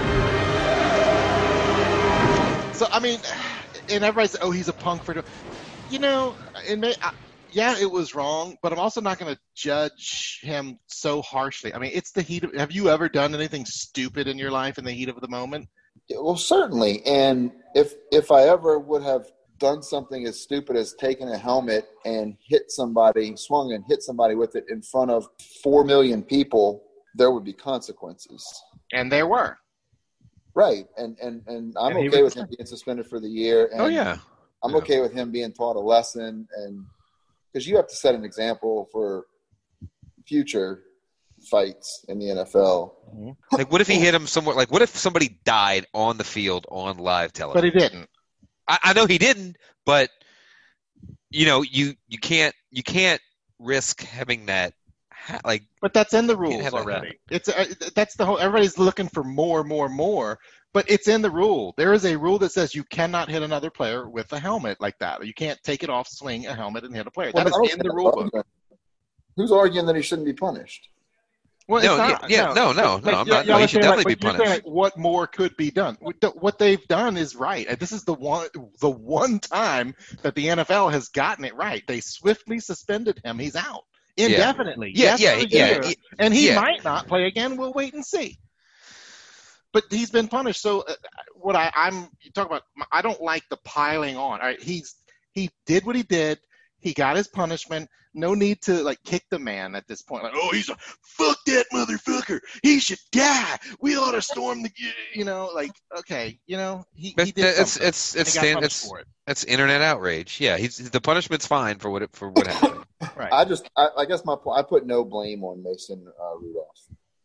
So I mean, and everybody said, "Oh, he's a punk for," you know. It may, I, yeah, it was wrong, but I'm also not going to judge him so harshly. I mean, it's the heat of. Have you ever done anything stupid in your life in the heat of the moment? Well, certainly. And if if I ever would have done something as stupid as taken a helmet and hit somebody, swung and hit somebody with it in front of four million people, there would be consequences. And there were. Right. And and, and I'm And okay was, with him being suspended for the year. And Oh, yeah. I'm Yeah. okay with him being taught a lesson. And because you have to set an example for future fights in the N F L. Like, what if he hit him somewhere? Like, what if somebody died on the field on live television? But he didn't. I, I know he didn't, but you know, you you can't you can't risk having that. Ha- like, But that's in the Can't rules have that already. happen. It's uh, that's the whole. Everybody's looking for more, more, more. But it's in the rule. There is a rule that says you cannot hit another player with a helmet like that. You can't take it off, swing a helmet, and hit a player. Well, That I don't is in think the that's rule book. argument. Who's arguing that he shouldn't be punished? Well, No, it's not, yeah, yeah, no, no, Like, no, I'm y'all- not- no, y'all he are should saying, like, definitely but be you're saying, punished. like, what more could be done? What the- What they've done is right. And This is the one, the one time that the N F L has gotten it right. They swiftly suspended him. He's out indefinitely. Yeah, Yes, yeah, for a yeah, year. yeah, And he yeah. might not play again. We'll wait and see. But he's been punished. So uh, what I, I'm you talk about, I don't like the piling on. All right, he's he did what he did. He got his punishment. No need to like kick the man at this point. Like, oh, he's a fuck that motherfucker. He should die. We ought to storm the, you know, like okay, you know, he, But he did it's something, it's and it's he got stand, punished it's for it. it's internet outrage. Yeah, he's the punishment's fine for what it, for what happened. Right. I just, I, I guess my point, I put no blame on Mason uh, Rudolph.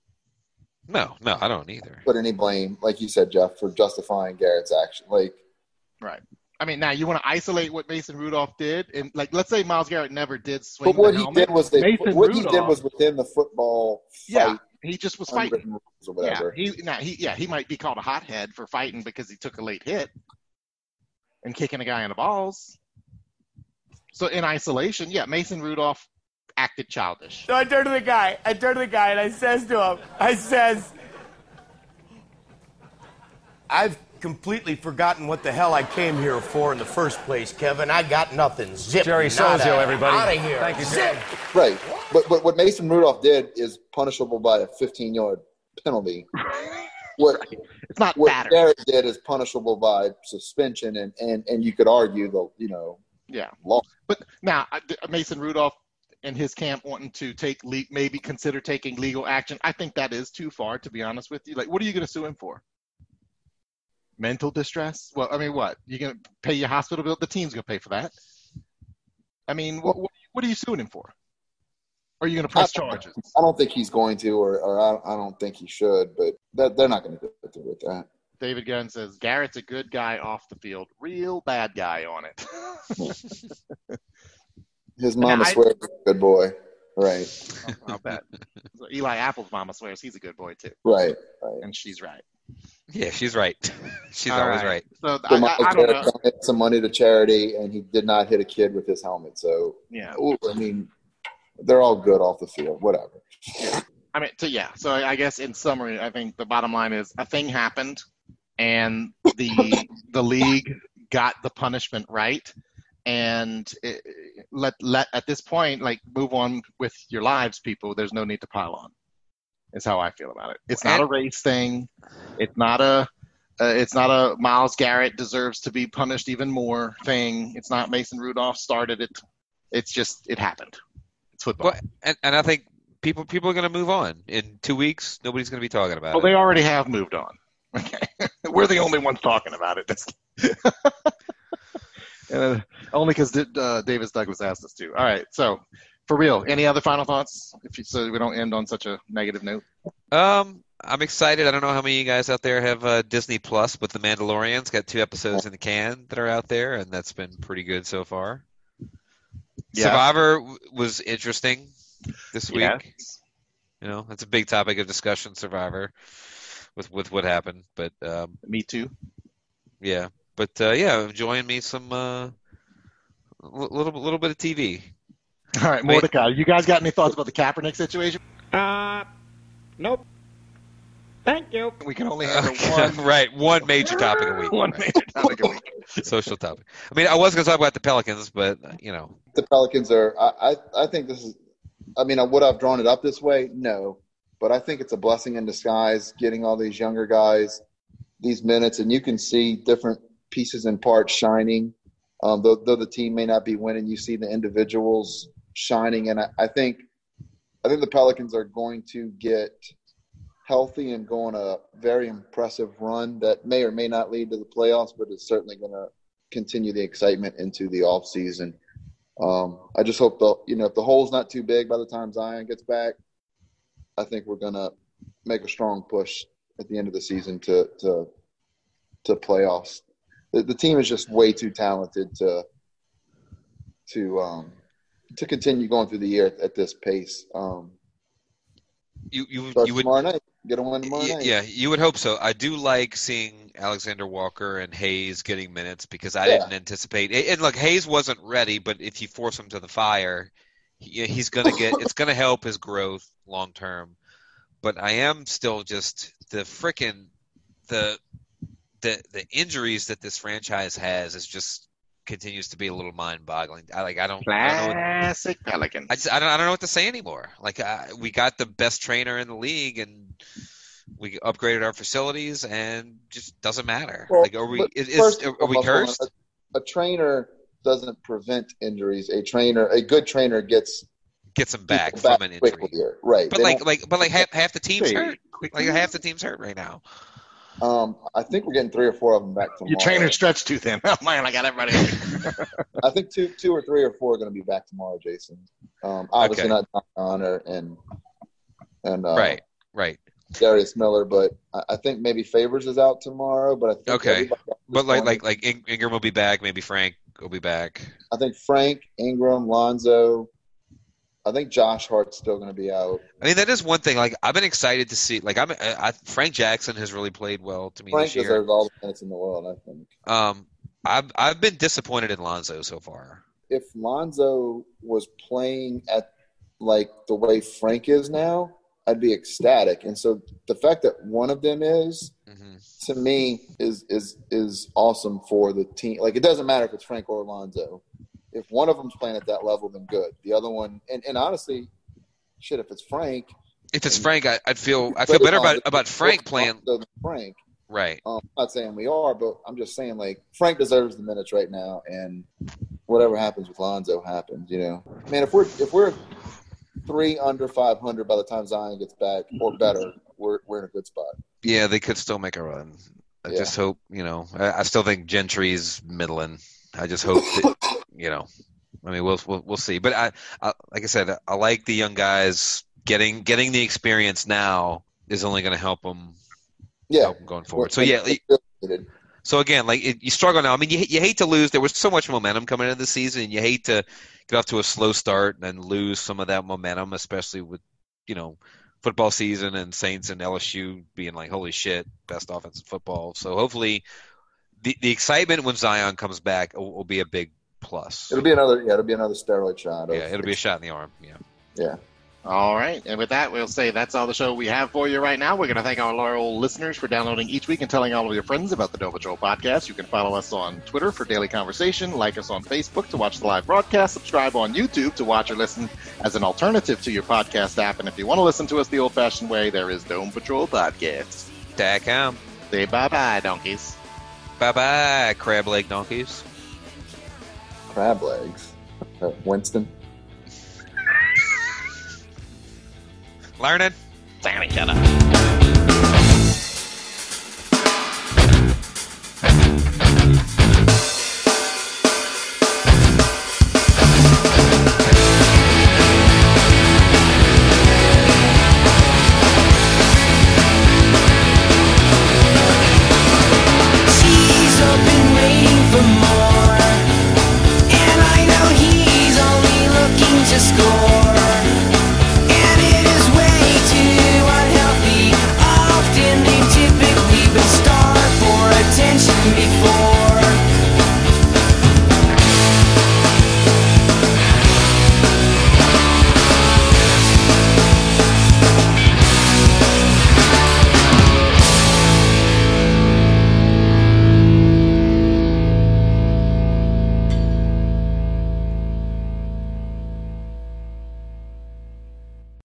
No, no, I don't either. Put any blame, like you said, Jeff, for justifying Garrett's action. Like, Right. I mean, now you want to isolate what Mason Rudolph did, and like, let's say Myles Garrett never did swing but what the he helmet. did was they, Mason what he Rudolph, did was within the football yeah, fight, he just was fighting. unwritten rules or whatever. Yeah, he, now he, yeah, he might be called a hothead for fighting because he took a late hit and kicking a guy in the balls. So in isolation, yeah, Mason Rudolph acted childish. So I turn to the guy. I turn to the guy and I says to him, I says, I've completely forgotten what the hell I came here for in the first place, Kevin. I got nothing. Zip. Jerry Solzio, everybody. Out of here. Thank you, Zip. Jerry. Right. But, but what Mason Rudolph did is punishable by a fifteen-yard penalty. What, It's not what battery. Garrett did is punishable by suspension, and, and, and you could argue the, you know, Yeah. law. But now I- Mason Rudolph and his camp wanting to take le- maybe consider taking legal action. I think that is too far, to be honest with you. Like, what are you going to sue him for? Mental distress? Well, I mean, what? You're going to pay your hospital bill? The team's going to pay for that. I mean, what, what, what are you suing him for? Or are you going to press charges? I don't think he's going to, or, or I, I don't think he should, but that, they're not going to do it with that. David Gunn says, Garrett's a good guy off the field. Real bad guy on it. His mama I- swears he's a good boy. Right. I'll bet. Eli Apple's mama swears he's a good boy, too. Right. Right. And she's right. Yeah, she's right. She's All always right. So So I, I, Miles I don't Garrett know. donated some money to charity, and he did not hit a kid with his helmet. So, Yeah. ooh, I mean, they're all good off the field. Whatever. I mean, so yeah. So I I guess in summary, I think the bottom line is a thing happened, and the the league got the punishment right, and it, let let at this point, like, move on with your lives, people. There's no need to pile on. Is how I feel about it. It's not a race thing. It's not a. Uh, it's not a Myles Garrett deserves to be punished even more thing. It's not Mason Rudolph started it. It's just it happened. It's football. Well, and, and I think people people are going to move on. In two weeks, nobody's going to be talking about Well, it. they already have moved on. Okay, we're the only ones talking about it. uh, only because uh, Davis Douglas asked us to. All right, so for real, any other final thoughts? If you, so we don't end on such a negative note. Um, I'm excited. I don't know how many of you guys out there have uh, Disney Plus, but The Mandalorian's got two episodes in the can that are out there, and that's been pretty good so far. Yeah. Survivor w- was interesting this week. Yes. You know, that's a big topic of discussion, Survivor, with with what happened. But um, Me too. yeah, but uh, yeah, enjoying me some uh, l- little little bit of T V. All right, Mordecai, you guys got any thoughts about the Kaepernick situation? Uh, nope. Thank you. We can only handle Okay, one. right, one major topic a week. One right. major topic a week. Social topic. I mean, I was going to talk about the Pelicans, but uh, you know, The Pelicans are. I, I I think this is. I mean, would I've drawn it up this way? No, but I think it's a blessing in disguise. Getting all these younger guys these minutes, and you can see different pieces and parts shining. Um, though, though the team may not be winning, you see the individuals shining. And I, I think I think the Pelicans are going to get healthy and go on a very impressive run that may or may not lead to the playoffs, but it's certainly going to continue the excitement into the offseason. Um, I just hope the you know if the hole's not too big by the time Zion gets back, I think we're going to make a strong push at the end of the season to to to playoffs. The, the team is just way too talented to to um, to continue going through the year at, at this pace. Um, you you so you would tomorrow night get a win tomorrow y- night. yeah, you would hope so. I do like seeing Alexander Walker and Hayes getting minutes because I Yeah. didn't anticipate. And look, Hayes wasn't ready, but if you force him to the fire, he, he's gonna get. It's gonna help his growth long term. But I am still just the frickin' the the the injuries that this franchise has is just continues to be a little mind-boggling. I like I don't, I don't know what, Classic Pelicans. I just I don't I don't know what to say anymore. Like uh, we got the best trainer in the league and we upgraded our facilities and just doesn't matter. Well, like are we but is, first is and are we foremost, cursed? A, a trainer doesn't prevent injuries. A trainer, a good trainer gets Gets them back people from an injury. quickly, right? But They like don't- like but like half half the team's Hey, hurt. Like half the team's hurt right now. Um, I think we're getting three or four of them back tomorrow. Your trainer stretched too thin. Oh man, I got everybody. I think two, two or three or four are going to be back tomorrow, Jason. Um, obviously Okay. not Honor and and uh, Right. Right. Darius Miller, but I, I think maybe Favors is out tomorrow. But I think Okay. everybody else is But like going- like like In- Ingram will be back, maybe Frank will be back. I think Frank, Ingram, Lonzo. I think Josh Hart's still going to be out. I mean, that is one thing. Like, I've been excited to see. Like, I'm. I, Frank Jackson has really played well to me Frank this year. deserves all the minutes in the world, I think. Um, I've I've been disappointed in Lonzo so far. If Lonzo was playing at like the way Frank is now, I'd be ecstatic. And so the fact that one of them is, hmm to me, is is is awesome for the team. Like, it doesn't matter if it's Frank or Lonzo. If one of them's playing at that level, then good. The other one, and, and honestly, shit, if it's Frank, If it's Frank, I, I'd feel I feel better about about Frank playing. Than Frank. Right. Um, I'm not saying we are, but I'm just saying, like, Frank deserves the minutes right now, and whatever happens with Lonzo happens. You know, man, if we're if we're three under five hundred by the time Zion gets back or better, we're we're in a good spot. Yeah, they could still make a run. I Yeah. just hope you know. I, I still think Gentry's middling. I just hope that you know. I mean, we'll we'll, we'll see. But I, I, like I said, I like the young guys getting getting the experience now is only going to help them. Yeah, help them going forward. So yeah. It, So again, like it, you struggle now. I mean, you you hate to lose. There was so much momentum coming into the season, and you hate to get off to a slow start and then lose some of that momentum, especially with you know football season and Saints and L S U being like, holy shit, best offense in football. So hopefully, the the excitement when Zion comes back will, will be a big plus. it'll be another yeah, it'll be another steroid shot. Of, Yeah, it'll be a shot in the arm. Yeah. yeah. All right, and with that, we'll say that's all the show we have for you right now. We're going to thank our loyal listeners for downloading each week and telling all of your friends about the Doe Patrol podcast. You can follow us on Twitter for daily conversation, like us on Facebook to watch the live broadcast, subscribe on YouTube to watch or listen as an alternative to your podcast app, and if you want to listen to us the old-fashioned way, there is Dome Patrol Podcast. Dacom. Say bye-bye, donkeys. Bye bye, crab leg donkeys. Crab legs. Uh, Winston. Learning. Sammy, shut up.